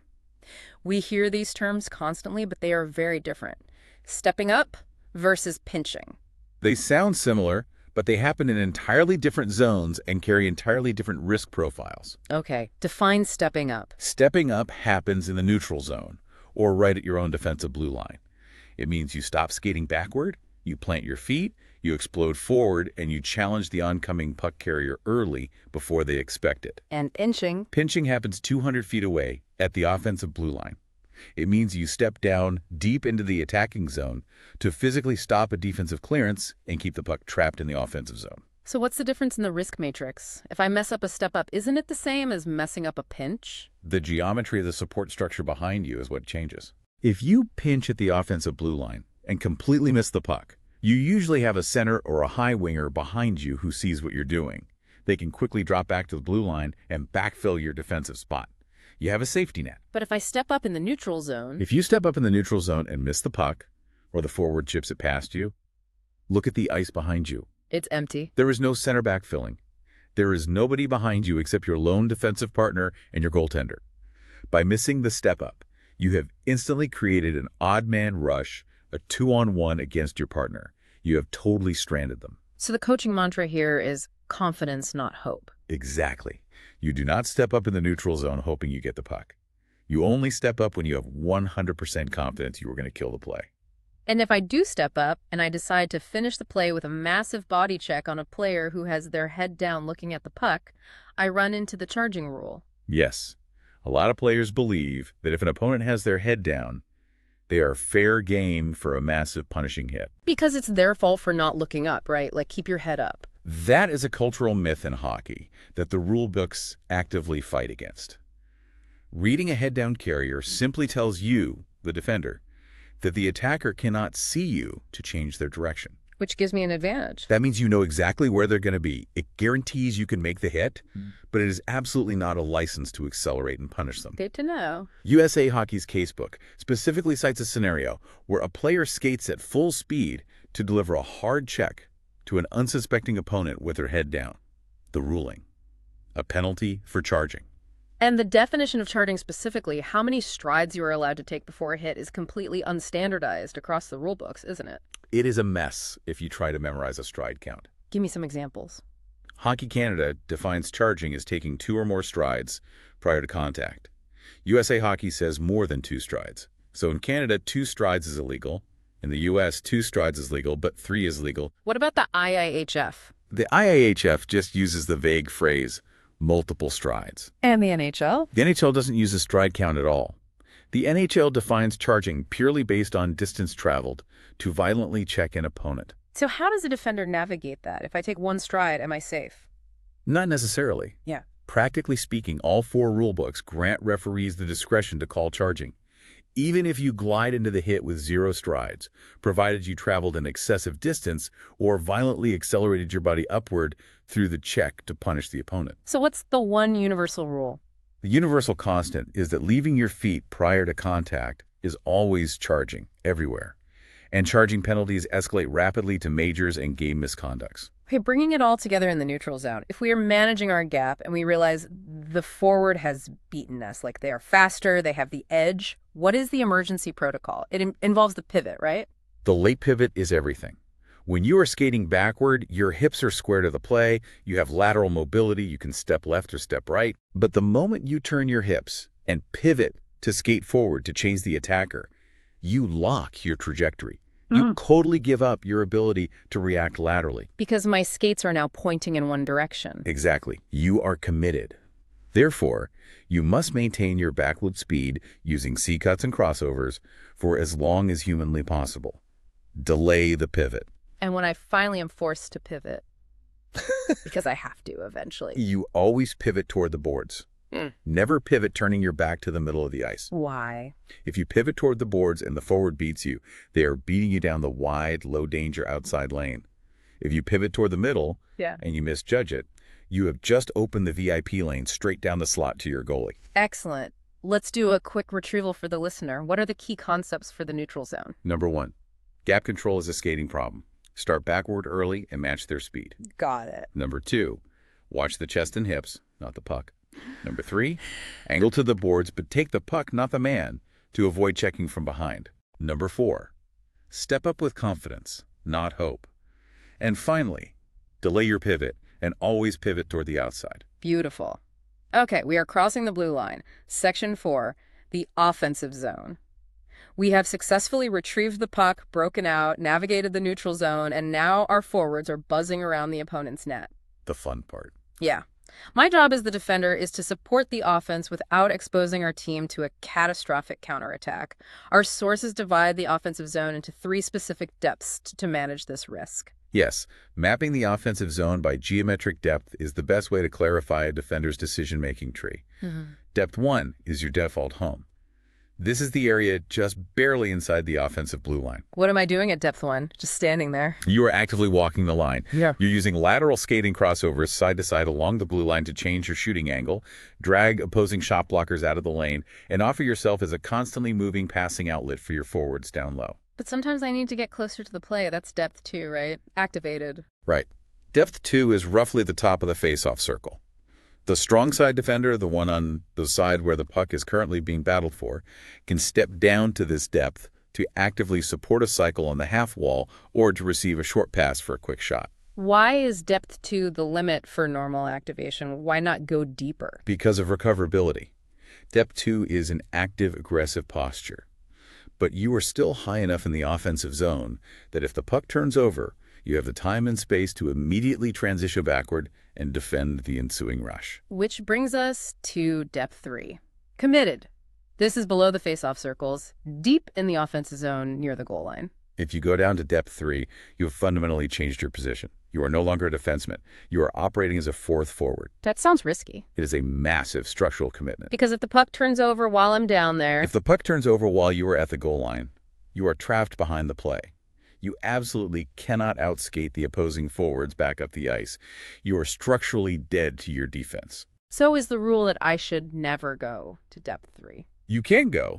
We hear these terms constantly, but they are very different. Stepping up versus pinching. They sound similar, but they happen in entirely different zones and carry entirely different risk profiles. Okay, define stepping up. Stepping up happens in the neutral zone, or right at your own defensive blue line. It means you stop skating backward, you plant your feet, you explode forward, and you challenge the oncoming puck carrier early before they expect it. And pinching. Pinching happens 200 feet away at the offensive blue line. It means you step down deep into the attacking zone to physically stop a defensive clearance and keep the puck trapped in the offensive zone. So what's the difference in the risk matrix? If I mess up a step up, isn't it the same as messing up a pinch? The geometry of the support structure behind you is what changes. If you pinch at the offensive blue line and completely miss the puck, you usually have a center or a high winger behind you who sees what you're doing. They can quickly drop back to the blue line and backfill your defensive spot. You have a safety net. But if I step up in the neutral zone... If you step up in the neutral zone and miss the puck, or the forward chips it past you, look at the ice behind you. It's empty. There is no center backfilling. There is nobody behind you except your lone defensive partner and your goaltender. By missing the step up, you have instantly created an odd man rush, a 2-on-1 against your partner. You have totally stranded them. So the coaching mantra here is confidence, not hope. Exactly. You do not step up in the neutral zone hoping you get the puck. You only step up when you have 100% confidence you are going to kill the play. And if I do step up and I decide to finish the play with a massive body check on a player who has their head down looking at the puck, I run into the charging rule. Yes. A lot of players believe that if an opponent has their head down, they are fair game for a massive punishing hit. Because it's their fault for not looking up, right? Like, keep your head up. That is a cultural myth in hockey that the rule books actively fight against. Reading a head-down carrier simply tells you, the defender, that the attacker cannot see you to change their direction. Which gives me an advantage. That means you know exactly where they're going to be. It guarantees you can make the hit, but it is absolutely not a license to accelerate and punish them. Good to know. USA Hockey's casebook specifically cites a scenario where a player skates at full speed to deliver a hard check to an unsuspecting opponent with their head down. The ruling. a penalty for charging. And the definition of charging specifically, how many strides you are allowed to take before a hit, is completely unstandardized across the rulebooks, isn't it? It is a mess if you try to memorize a stride count. Give me some examples. Hockey Canada defines charging as taking 2 or more strides prior to contact. USA Hockey says more than 2 strides. So in Canada, 2 strides is illegal. In the US, 2 strides is legal, but 3 is legal. What about the IIHF? The IIHF just uses the vague phrase, multiple strides. And the NHL? The NHL doesn't use a stride count at all. The NHL defines charging purely based on distance traveled to violently check an opponent. So how does a defender navigate that? If I take 1 stride, am I safe? Not necessarily. Yeah. Practically speaking, all 4 rulebooks grant referees the discretion to call charging, even if you glide into the hit with 0 strides, provided you traveled an excessive distance or violently accelerated your body upward through the check to punish the opponent. So what's the one universal rule? The universal constant is that leaving your feet prior to contact is always charging, everywhere. And charging penalties escalate rapidly to majors and game misconducts. Okay, bringing it all together in the neutral zone. If we are managing our gap and we realize the forward has beaten us, like they are faster, they have the edge, what is the emergency protocol? It involves the pivot, right? The late pivot is everything. When you are skating backward, your hips are square to the play, you have lateral mobility, you can step left or step right. But the moment you turn your hips and pivot to skate forward to change the attacker, you lock your trajectory. You totally give up your ability to react laterally. Because my skates are now pointing in one direction. Exactly. You are committed. Therefore, you must maintain your backward speed using C-cuts and crossovers for as long as humanly possible. Delay the pivot. And when I finally am forced to pivot, because I have to eventually. You always pivot toward the boards. Never pivot turning your back to the middle of the ice. Why? If you pivot toward the boards and the forward beats you, they are beating you down the wide, low-danger outside lane. If you pivot toward the middle and you misjudge it, you have just opened the VIP lane straight down the slot to your goalie. Excellent. Let's do a quick retrieval for the listener. What are the key concepts for the neutral zone? Number 1, gap control is a skating problem. Start backward early and match their speed. Got it. Number 2, watch the chest and hips, not the puck. Number 3, angle to the boards, but take the puck, not the man, to avoid checking from behind. Number 4, step up with confidence, not hope. And finally, delay your pivot and always pivot toward the outside. Beautiful. Okay, we are crossing the blue line. Section 4, the offensive zone. We have successfully retrieved the puck, broken out, navigated the neutral zone, and now our forwards are buzzing around the opponent's net. The fun part. Yeah. My job as the defender is to support the offense without exposing our team to a catastrophic counterattack. Our sources divide the offensive zone into 3 specific depths to manage this risk. Yes, mapping the offensive zone by geometric depth is the best way to clarify a defender's decision-making tree. Depth 1 is your default home. This is the area just barely inside the offensive blue line. What am I doing at depth 1? Just standing there. You are actively walking the line. Yeah. You're using lateral skating crossovers side to side along the blue line to change your shooting angle, drag opposing shot blockers out of the lane, and offer yourself as a constantly moving passing outlet for your forwards down low. But sometimes I need to get closer to the play. That's depth 2, right? Activated. Right. Depth 2 is roughly the top of the face-off circle. The strong side defender, the one on the side where the puck is currently being battled for, can step down to this depth to actively support a cycle on the half wall or to receive a short pass for a quick shot. Why is depth 2 the limit for normal activation? Why not go deeper? Because of recoverability. Depth 2 is an active, aggressive posture. But you are still high enough in the offensive zone that if the puck turns over, you have the time and space to immediately transition backward and defend the ensuing rush. Which brings us to depth 3. Committed. This is below the face-off circles, deep in the offensive zone near the goal line. If you go down to depth 3, you have fundamentally changed your position. You are no longer a defenseman. You are operating as a 4th forward. That sounds risky. It is a massive structural commitment. Because if the puck turns over while I'm down there... If the puck turns over while you are at the goal line, you are trapped behind the play. You absolutely cannot outskate the opposing forwards back up the ice. You are structurally dead to your defense. So is the rule that I should never go to depth 3. You can go,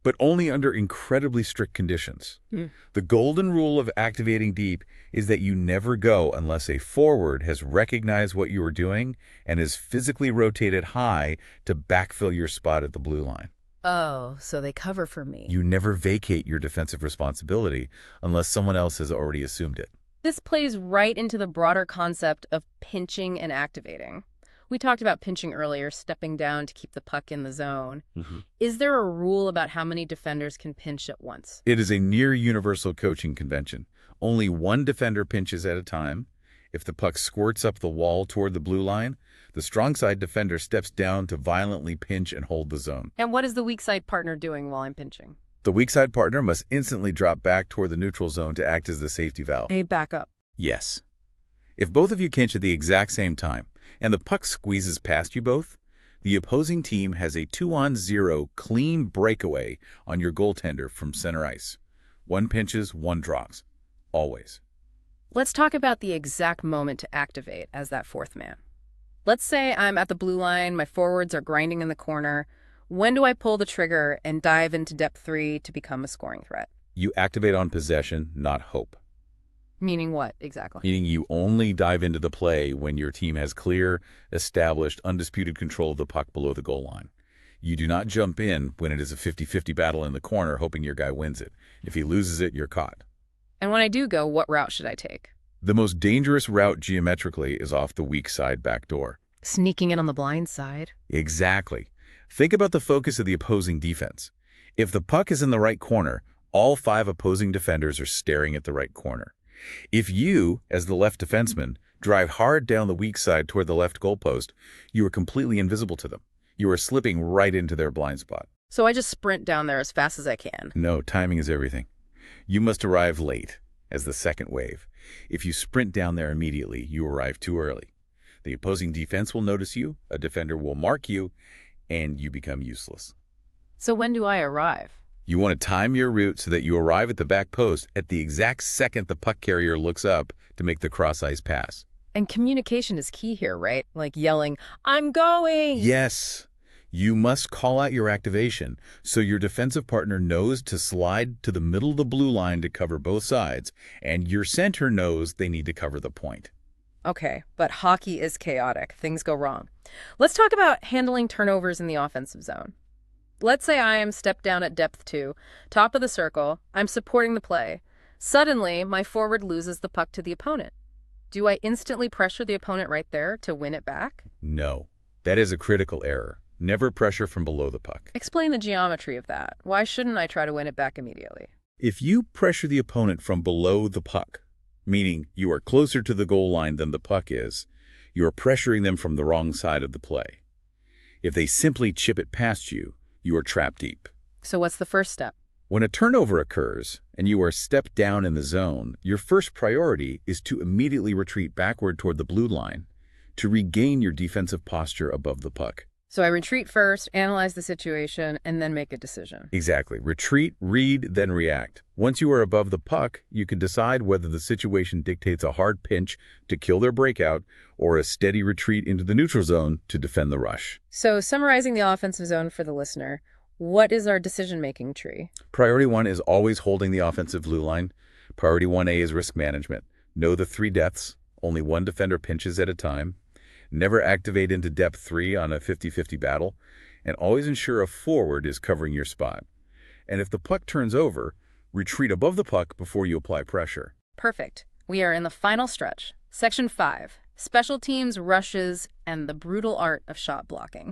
but only under incredibly strict conditions. The golden rule of activating deep is that you never go unless a forward has recognized what you are doing and is physically rotated high to backfill your spot at the blue line. Oh, so they cover for me. You never vacate your defensive responsibility unless someone else has already assumed it. This plays right into the broader concept of pinching and activating. We talked about pinching earlier, stepping down to keep the puck in the zone. Is there a rule about how many defenders can pinch at once? It is a near universal coaching convention. Only one defender pinches at a time. If the puck squirts up the wall toward the blue line, the strong side defender steps down to violently pinch and hold the zone. And what is the weak side partner doing while I'm pinching? The weak side partner must instantly drop back toward the neutral zone to act as the safety valve. A backup. Yes. If both of you pinch at the exact same time, and the puck squeezes past you both, the opposing team has a 2-on-0 clean breakaway on your goaltender from center ice. One pinches, one drops. Always. Let's talk about the exact moment to activate as that fourth man. Let's say I'm at the blue line, my forwards are grinding in the corner. When do I pull the trigger and dive into depth 3 to become a scoring threat? You activate on possession, not hope. Meaning what, exactly? Meaning you only dive into the play when your team has clear, established, undisputed control of the puck below the goal line. You do not jump in when it is a 50-50 battle in the corner hoping your guy wins it. If he loses it, you're caught. And when I do go, what route should I take? The most dangerous route geometrically is off the weak side back door. Sneaking in on the blind side? Exactly. Think about the focus of the opposing defense. If the puck is in the right corner, all 5 opposing defenders are staring at the right corner. If you, as the left defenseman, drive hard down the weak side toward the left goalpost, you are completely invisible to them. You are slipping right into their blind spot. So I just sprint down there as fast as I can. No, timing is everything. You must arrive late, as the second wave. If you sprint down there immediately, you arrive too early. The opposing defense will notice you, a defender will mark you, and you become useless. So when do I arrive? You want to time your route so that you arrive at the back post at the exact second the puck carrier looks up to make the cross-ice pass. And communication is key here, right? Like yelling, "I'm going!" Yes. You must call out your activation so your defensive partner knows to slide to the middle of the blue line to cover both sides, and your center knows they need to cover the point. Okay, but hockey is chaotic. Things go wrong. Let's talk about handling turnovers in the offensive zone. Let's say I am stepped down at depth 2, top of the circle. I'm supporting the play. Suddenly, my forward loses the puck to the opponent. Do I instantly pressure the opponent right there to win it back? No, that is a critical error. Never pressure from below the puck. Explain the geometry of that. Why shouldn't I try to win it back immediately? If you pressure the opponent from below the puck, meaning you are closer to the goal line than the puck is, you are pressuring them from the wrong side of the play. If they simply chip it past you, you are trapped deep. So what's the first step? When a turnover occurs and you are stepped down in the zone, your first priority is to immediately retreat backward toward the blue line to regain your defensive posture above the puck. So I retreat first, analyze the situation, and then make a decision. Exactly. Retreat, read, then react. Once you are above the puck, you can decide whether the situation dictates a hard pinch to kill their breakout or a steady retreat into the neutral zone to defend the rush. So summarizing the offensive zone for the listener, what is our decision-making tree? Priority 1 is always holding the offensive blue line. Priority 1A is risk management. Know the 3 depths. Only one defender pinches at a time. Never activate into depth 3 on a 50-50 battle, and always ensure a forward is covering your spot. And if the puck turns over, retreat above the puck before you apply pressure. Perfect. We are in the final stretch. Section 5, special teams, rushes, and the brutal art of shot blocking.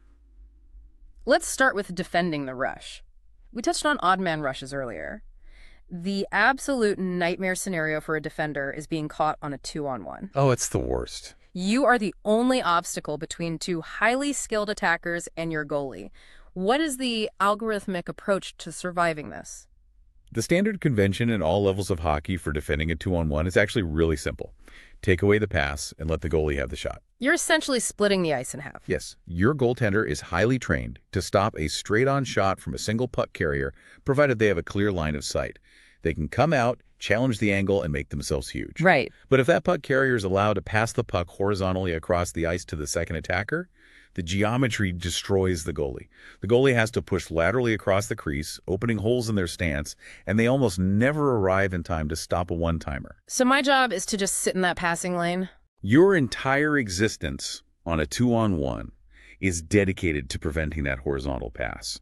Let's start with defending the rush. We touched on odd man rushes earlier. The absolute nightmare scenario for a defender is being caught on a 2-on-1. Oh, it's the worst. You are the only obstacle between 2 highly skilled attackers and your goalie. What is the algorithmic approach to surviving this? The standard convention in all levels of hockey for defending a 2-on-1 is actually really simple. Take away the pass and let the goalie have the shot. You're essentially splitting the ice in half. Yes, your goaltender is highly trained to stop a straight-on shot from a single puck carrier, provided they have a clear line of sight. They can come out, challenge the angle, and make themselves huge. Right. But if that puck carrier is allowed to pass the puck horizontally across the ice to the second attacker, the geometry destroys the goalie. The goalie has to push laterally across the crease, opening holes in their stance, and they almost never arrive in time to stop a one-timer. So my job is to just sit in that passing lane? Your entire existence on a 2-on-1 is dedicated to preventing that horizontal pass.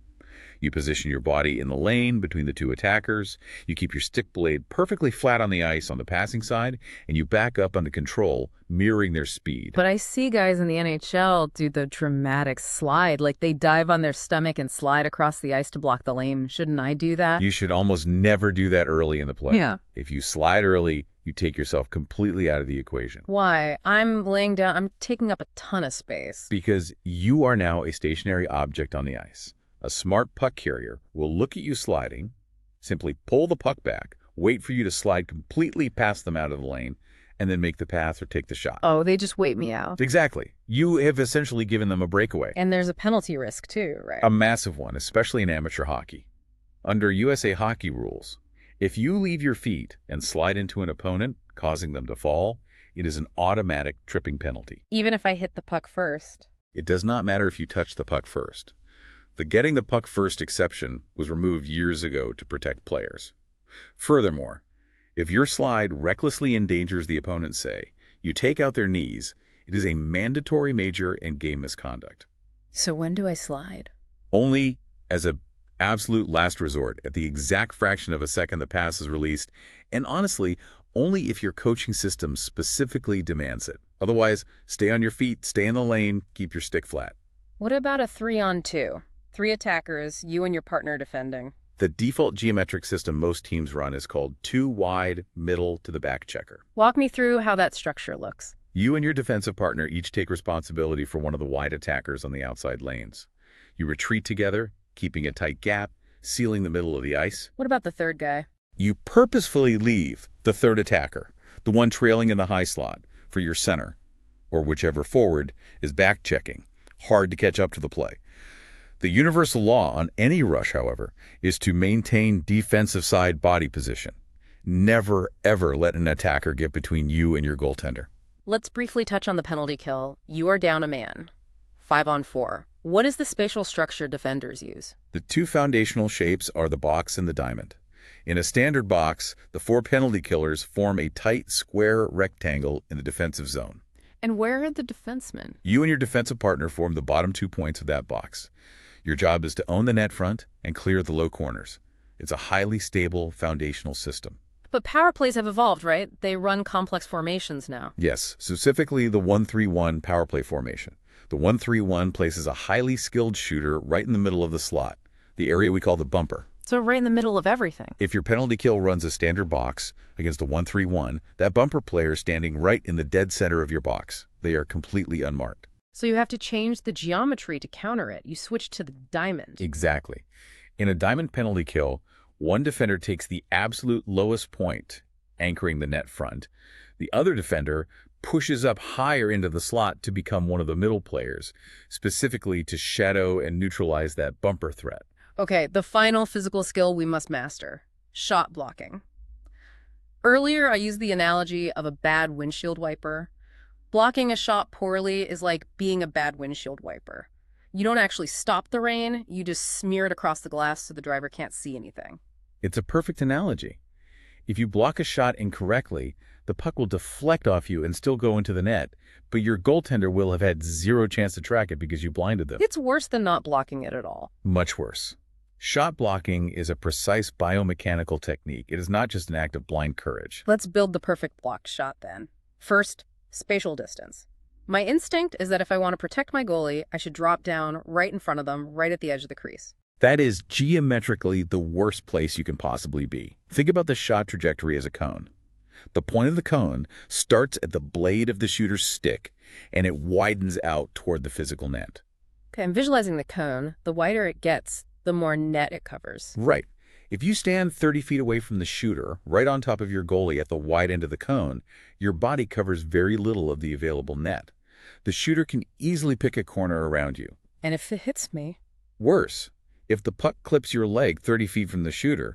You position your body in the lane between the two attackers, you keep your stick blade perfectly flat on the ice on the passing side, and you back up under control, mirroring their speed. But I see guys in the NHL do the dramatic slide, like they dive on their stomach and slide across the ice to block the lane. Shouldn't I do that? You should almost never do that early in the play. Yeah. If you slide early, you take yourself completely out of the equation. Why? I'm taking up a ton of space. Because you are now a stationary object on the ice. A smart puck carrier will look at you sliding, simply pull the puck back, wait for you to slide completely past them out of the lane, and then make the pass or take the shot. Oh, they just wait me out. Exactly. You have essentially given them a breakaway. And there's a penalty risk too, right? A massive one, especially in amateur hockey. Under USA hockey rules, if you leave your feet and slide into an opponent, causing them to fall, it is an automatic tripping penalty. Even if I hit the puck first. It does not matter if you touch the puck first. The getting the puck first exception was removed years ago to protect players. Furthermore, if your slide recklessly endangers the opponent, say, you take out their knees, it is a mandatory major and game misconduct. So when do I slide? Only as an absolute last resort, at the exact fraction of a second the pass is released, and honestly, only if your coaching system specifically demands it. Otherwise, stay on your feet, stay in the lane, keep your stick flat. What about a 3-on-2? 3 attackers, you and your partner defending. The default geometric system most teams run is called 2 wide, middle to the back checker. Walk me through how that structure looks. You and your defensive partner each take responsibility for one of the wide attackers on the outside lanes. You retreat together, keeping a tight gap, sealing the middle of the ice. What about the third guy? You purposefully leave the third attacker, the one trailing in the high slot, for your center, or whichever forward is back checking, hard to catch up to the play. The universal law on any rush, however, is to maintain defensive side body position. Never, ever let an attacker get between you and your goaltender. Let's briefly touch on the penalty kill. You are down a man. 5-on-4. What is the spatial structure defenders use? The 2 foundational shapes are the box and the diamond. In a standard box, the 4 penalty killers form a tight square rectangle in the defensive zone. And where are the defensemen? You and your defensive partner form the bottom 2 points of that box. Your job is to own the net front and clear the low corners. It's a highly stable foundational system. But power plays have evolved, right? They run complex formations now. Yes, specifically the 1-3-1 power play formation. The 1-3-1 places a highly skilled shooter right in the middle of the slot, the area we call the bumper. So right in the middle of everything. If your penalty kill runs a standard box against a 1-3-1, that bumper player is standing right in the dead center of your box. They are completely unmarked. So you have to change the geometry to counter it. You switch to the diamond. Exactly. In a diamond penalty kill, one defender takes the absolute lowest point, anchoring the net front. The other defender pushes up higher into the slot to become one of the middle players, specifically to shadow and neutralize that bumper threat. Okay, the final physical skill we must master. Shot blocking. Earlier, I used the analogy of a bad windshield wiper. Blocking a shot poorly is like being a bad windshield wiper. You don't actually stop the rain, you just smear it across the glass so the driver can't see anything. It's a perfect analogy. If you block a shot incorrectly, the puck will deflect off you and still go into the net, but your goaltender will have had zero chance to track it because you blinded them. It's worse than not blocking it at all. Much worse. Shot blocking is a precise biomechanical technique. It is not just an act of blind courage. Let's build the perfect blocked shot then. First, spatial distance. My instinct is that if I want to protect my goalie, I should drop down right in front of them, right at the edge of the crease. That is geometrically the worst place you can possibly be. Think about the shot trajectory as a cone. The point of the cone starts at the blade of the shooter's stick, and it widens out toward the physical net. Okay, I'm visualizing the cone. The wider it gets, the more net it covers. Right. If you stand 30 feet away from the shooter, right on top of your goalie at the wide end of the cone, your body covers very little of the available net. The shooter can easily pick a corner around you. And if it hits me? Worse, if the puck clips your leg 30 feet from the shooter,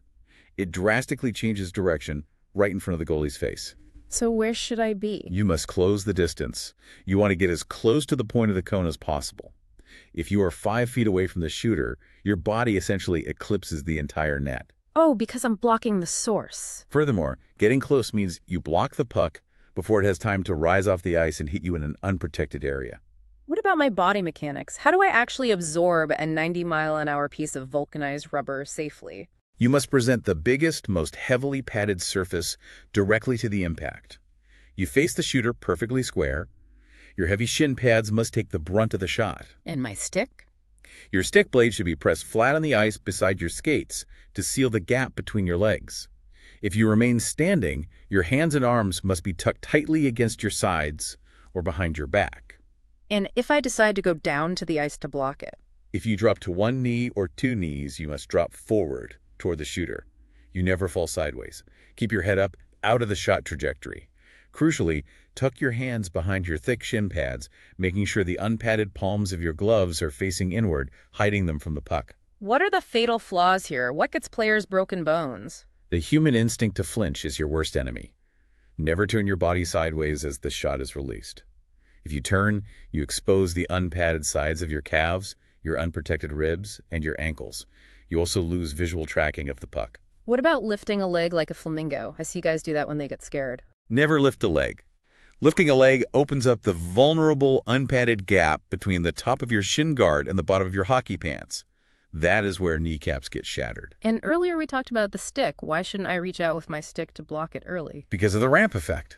It drastically changes direction right in front of the goalie's face. So where should I be? You must close the distance. You want to get as close to the point of the cone as possible. If you are 5 feet away from the shooter, your body essentially eclipses the entire net. Oh, because I'm blocking the source. Furthermore, getting close means you block the puck before it has time to rise off the ice and hit you in an unprotected area. What about my body mechanics? How do I actually absorb a 90-mile-an-hour piece of vulcanized rubber safely? You must present the biggest, most heavily padded surface directly to the impact. You face the shooter perfectly square. Your heavy shin pads must take the brunt of the shot. And my stick? Your stick blade should be pressed flat on the ice beside your skates to seal the gap between your legs. If you remain standing, your hands and arms must be tucked tightly against your sides or behind your back. And if I decide to go down to the ice to block it? If you drop to one knee or two knees, you must drop forward toward the shooter. You never fall sideways. Keep your head up, out of the shot trajectory. Crucially, tuck your hands behind your thick shin pads, making sure the unpadded palms of your gloves are facing inward, hiding them from the puck. What are the fatal flaws here? What gets players broken bones? The human instinct to flinch is your worst enemy. Never turn your body sideways as the shot is released. If you turn, you expose the unpadded sides of your calves, your unprotected ribs, and your ankles. You also lose visual tracking of the puck. What about lifting a leg like a flamingo? I see guys do that when they get scared. Never lift a leg. Lifting a leg opens up the vulnerable, unpadded gap between the top of your shin guard and the bottom of your hockey pants. That is where kneecaps get shattered. And earlier we talked about the stick. Why shouldn't I reach out with my stick to block it early? Because of the ramp effect.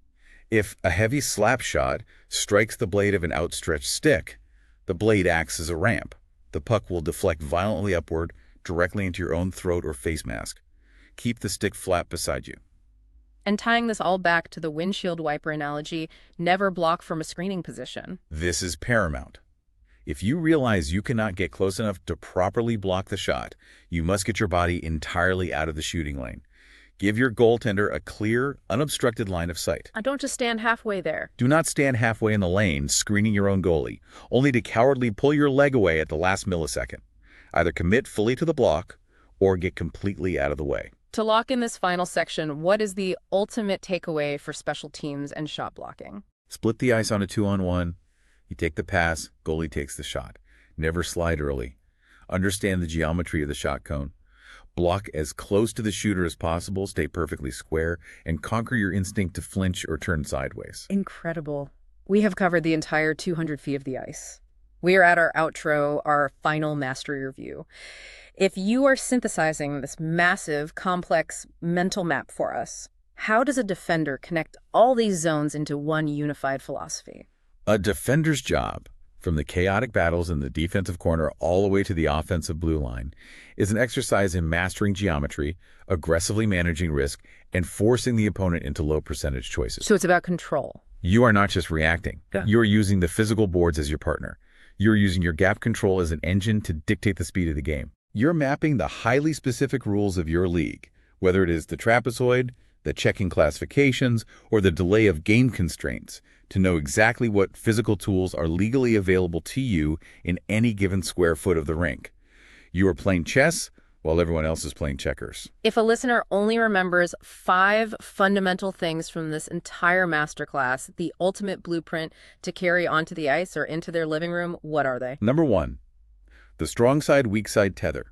If a heavy slap shot strikes the blade of an outstretched stick, the blade acts as a ramp. The puck will deflect violently upward, directly into your own throat or face mask. Keep the stick flat beside you. And tying this all back to the windshield wiper analogy, never block from a screening position. This is paramount. If you realize you cannot get close enough to properly block the shot, you must get your body entirely out of the shooting lane. Give your goaltender a clear, unobstructed line of sight. I don't just stand halfway there. Do not stand halfway in the lane, screening your own goalie, only to cowardly pull your leg away at the last millisecond. Either commit fully to the block or get completely out of the way. To lock in this final section, what is the ultimate takeaway for special teams and shot blocking? Split the ice on a 2-on-1. You take the pass, goalie takes the shot. Never slide early. Understand the geometry of the shot cone. Block as close to the shooter as possible, stay perfectly square, and conquer your instinct to flinch or turn sideways. Incredible. We have covered the entire 200 feet of the ice. We are at our outro, our final mastery review. If you are synthesizing this massive, complex mental map for us, how does a defender connect all these zones into one unified philosophy? A defender's job, from the chaotic battles in the defensive corner all the way to the offensive blue line, is an exercise in mastering geometry, aggressively managing risk, and forcing the opponent into low percentage choices. So it's about control. You are not just reacting. Yeah. You're using the physical boards as your partner. You're using your gap control as an engine to dictate the speed of the game. You're mapping the highly specific rules of your league, whether it is the trapezoid, the checking classifications, or the delay of game constraints, to know exactly what physical tools are legally available to you in any given square foot of the rink. You are playing chess while everyone else is playing checkers. If a listener only remembers 5 fundamental things from this entire masterclass, the ultimate blueprint to carry onto the ice or into their living room, what are they? Number 1, the strong side, weak side tether.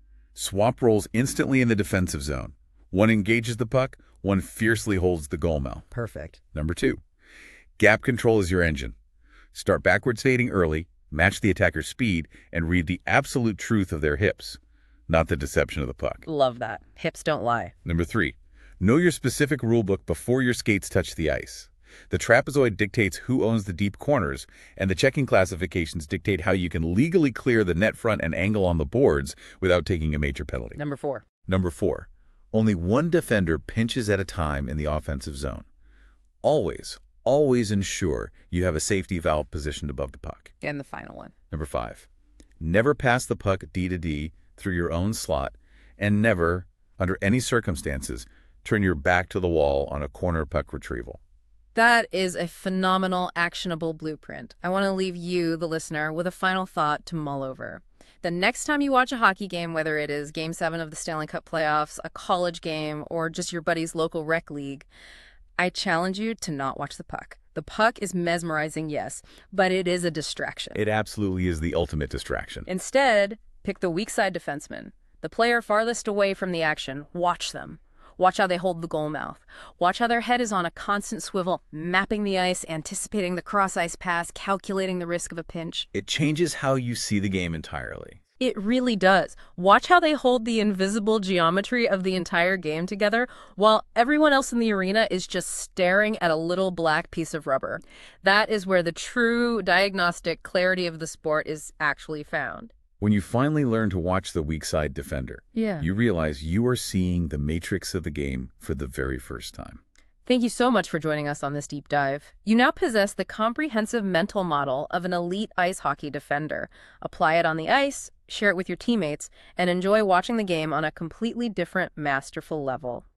Swap roles instantly in the defensive zone. One engages the puck, one fiercely holds the goalmouth. Perfect. Number 2, gap control is your engine. Start backwards fading early, match the attacker's speed, and read the absolute truth of their hips, not the deception of the puck. Love that. Hips don't lie. Number 3, know your specific rulebook before your skates touch the ice. The trapezoid dictates who owns the deep corners, and the checking classifications dictate how you can legally clear the net front and angle on the boards without taking a major penalty. Number 4. Number 4, only one defender pinches at a time in the offensive zone. Always ensure you have a safety valve positioned above the puck. And the final one. Number 5, never pass the puck D to D through your own slot, and never, under any circumstances, turn your back to the wall on a corner puck retrieval. That is a phenomenal, actionable blueprint. I want to leave you, the listener, with a final thought to mull over. The next time you watch a hockey game, whether it is Game 7 of the Stanley Cup playoffs, a college game, or just your buddy's local rec league, I challenge you to not watch the puck. The puck is mesmerizing, yes, but it is a distraction. It absolutely is the ultimate distraction. Instead, pick the weak side defenseman, the player farthest away from the action. Watch them. Watch how they hold the goal mouth. Watch how their head is on a constant swivel, mapping the ice, anticipating the cross-ice pass, calculating the risk of a pinch. It changes how you see the game entirely. It really does. Watch how they hold the invisible geometry of the entire game together while everyone else in the arena is just staring at a little black piece of rubber. That is where the true diagnostic clarity of the sport is actually found. When you finally learn to watch the weak side defender, you realize you are seeing the matrix of the game for the very first time. Thank you so much for joining us on this deep dive. You now possess the comprehensive mental model of an elite ice hockey defender. Apply it on the ice, share it with your teammates, and enjoy watching the game on a completely different, masterful level.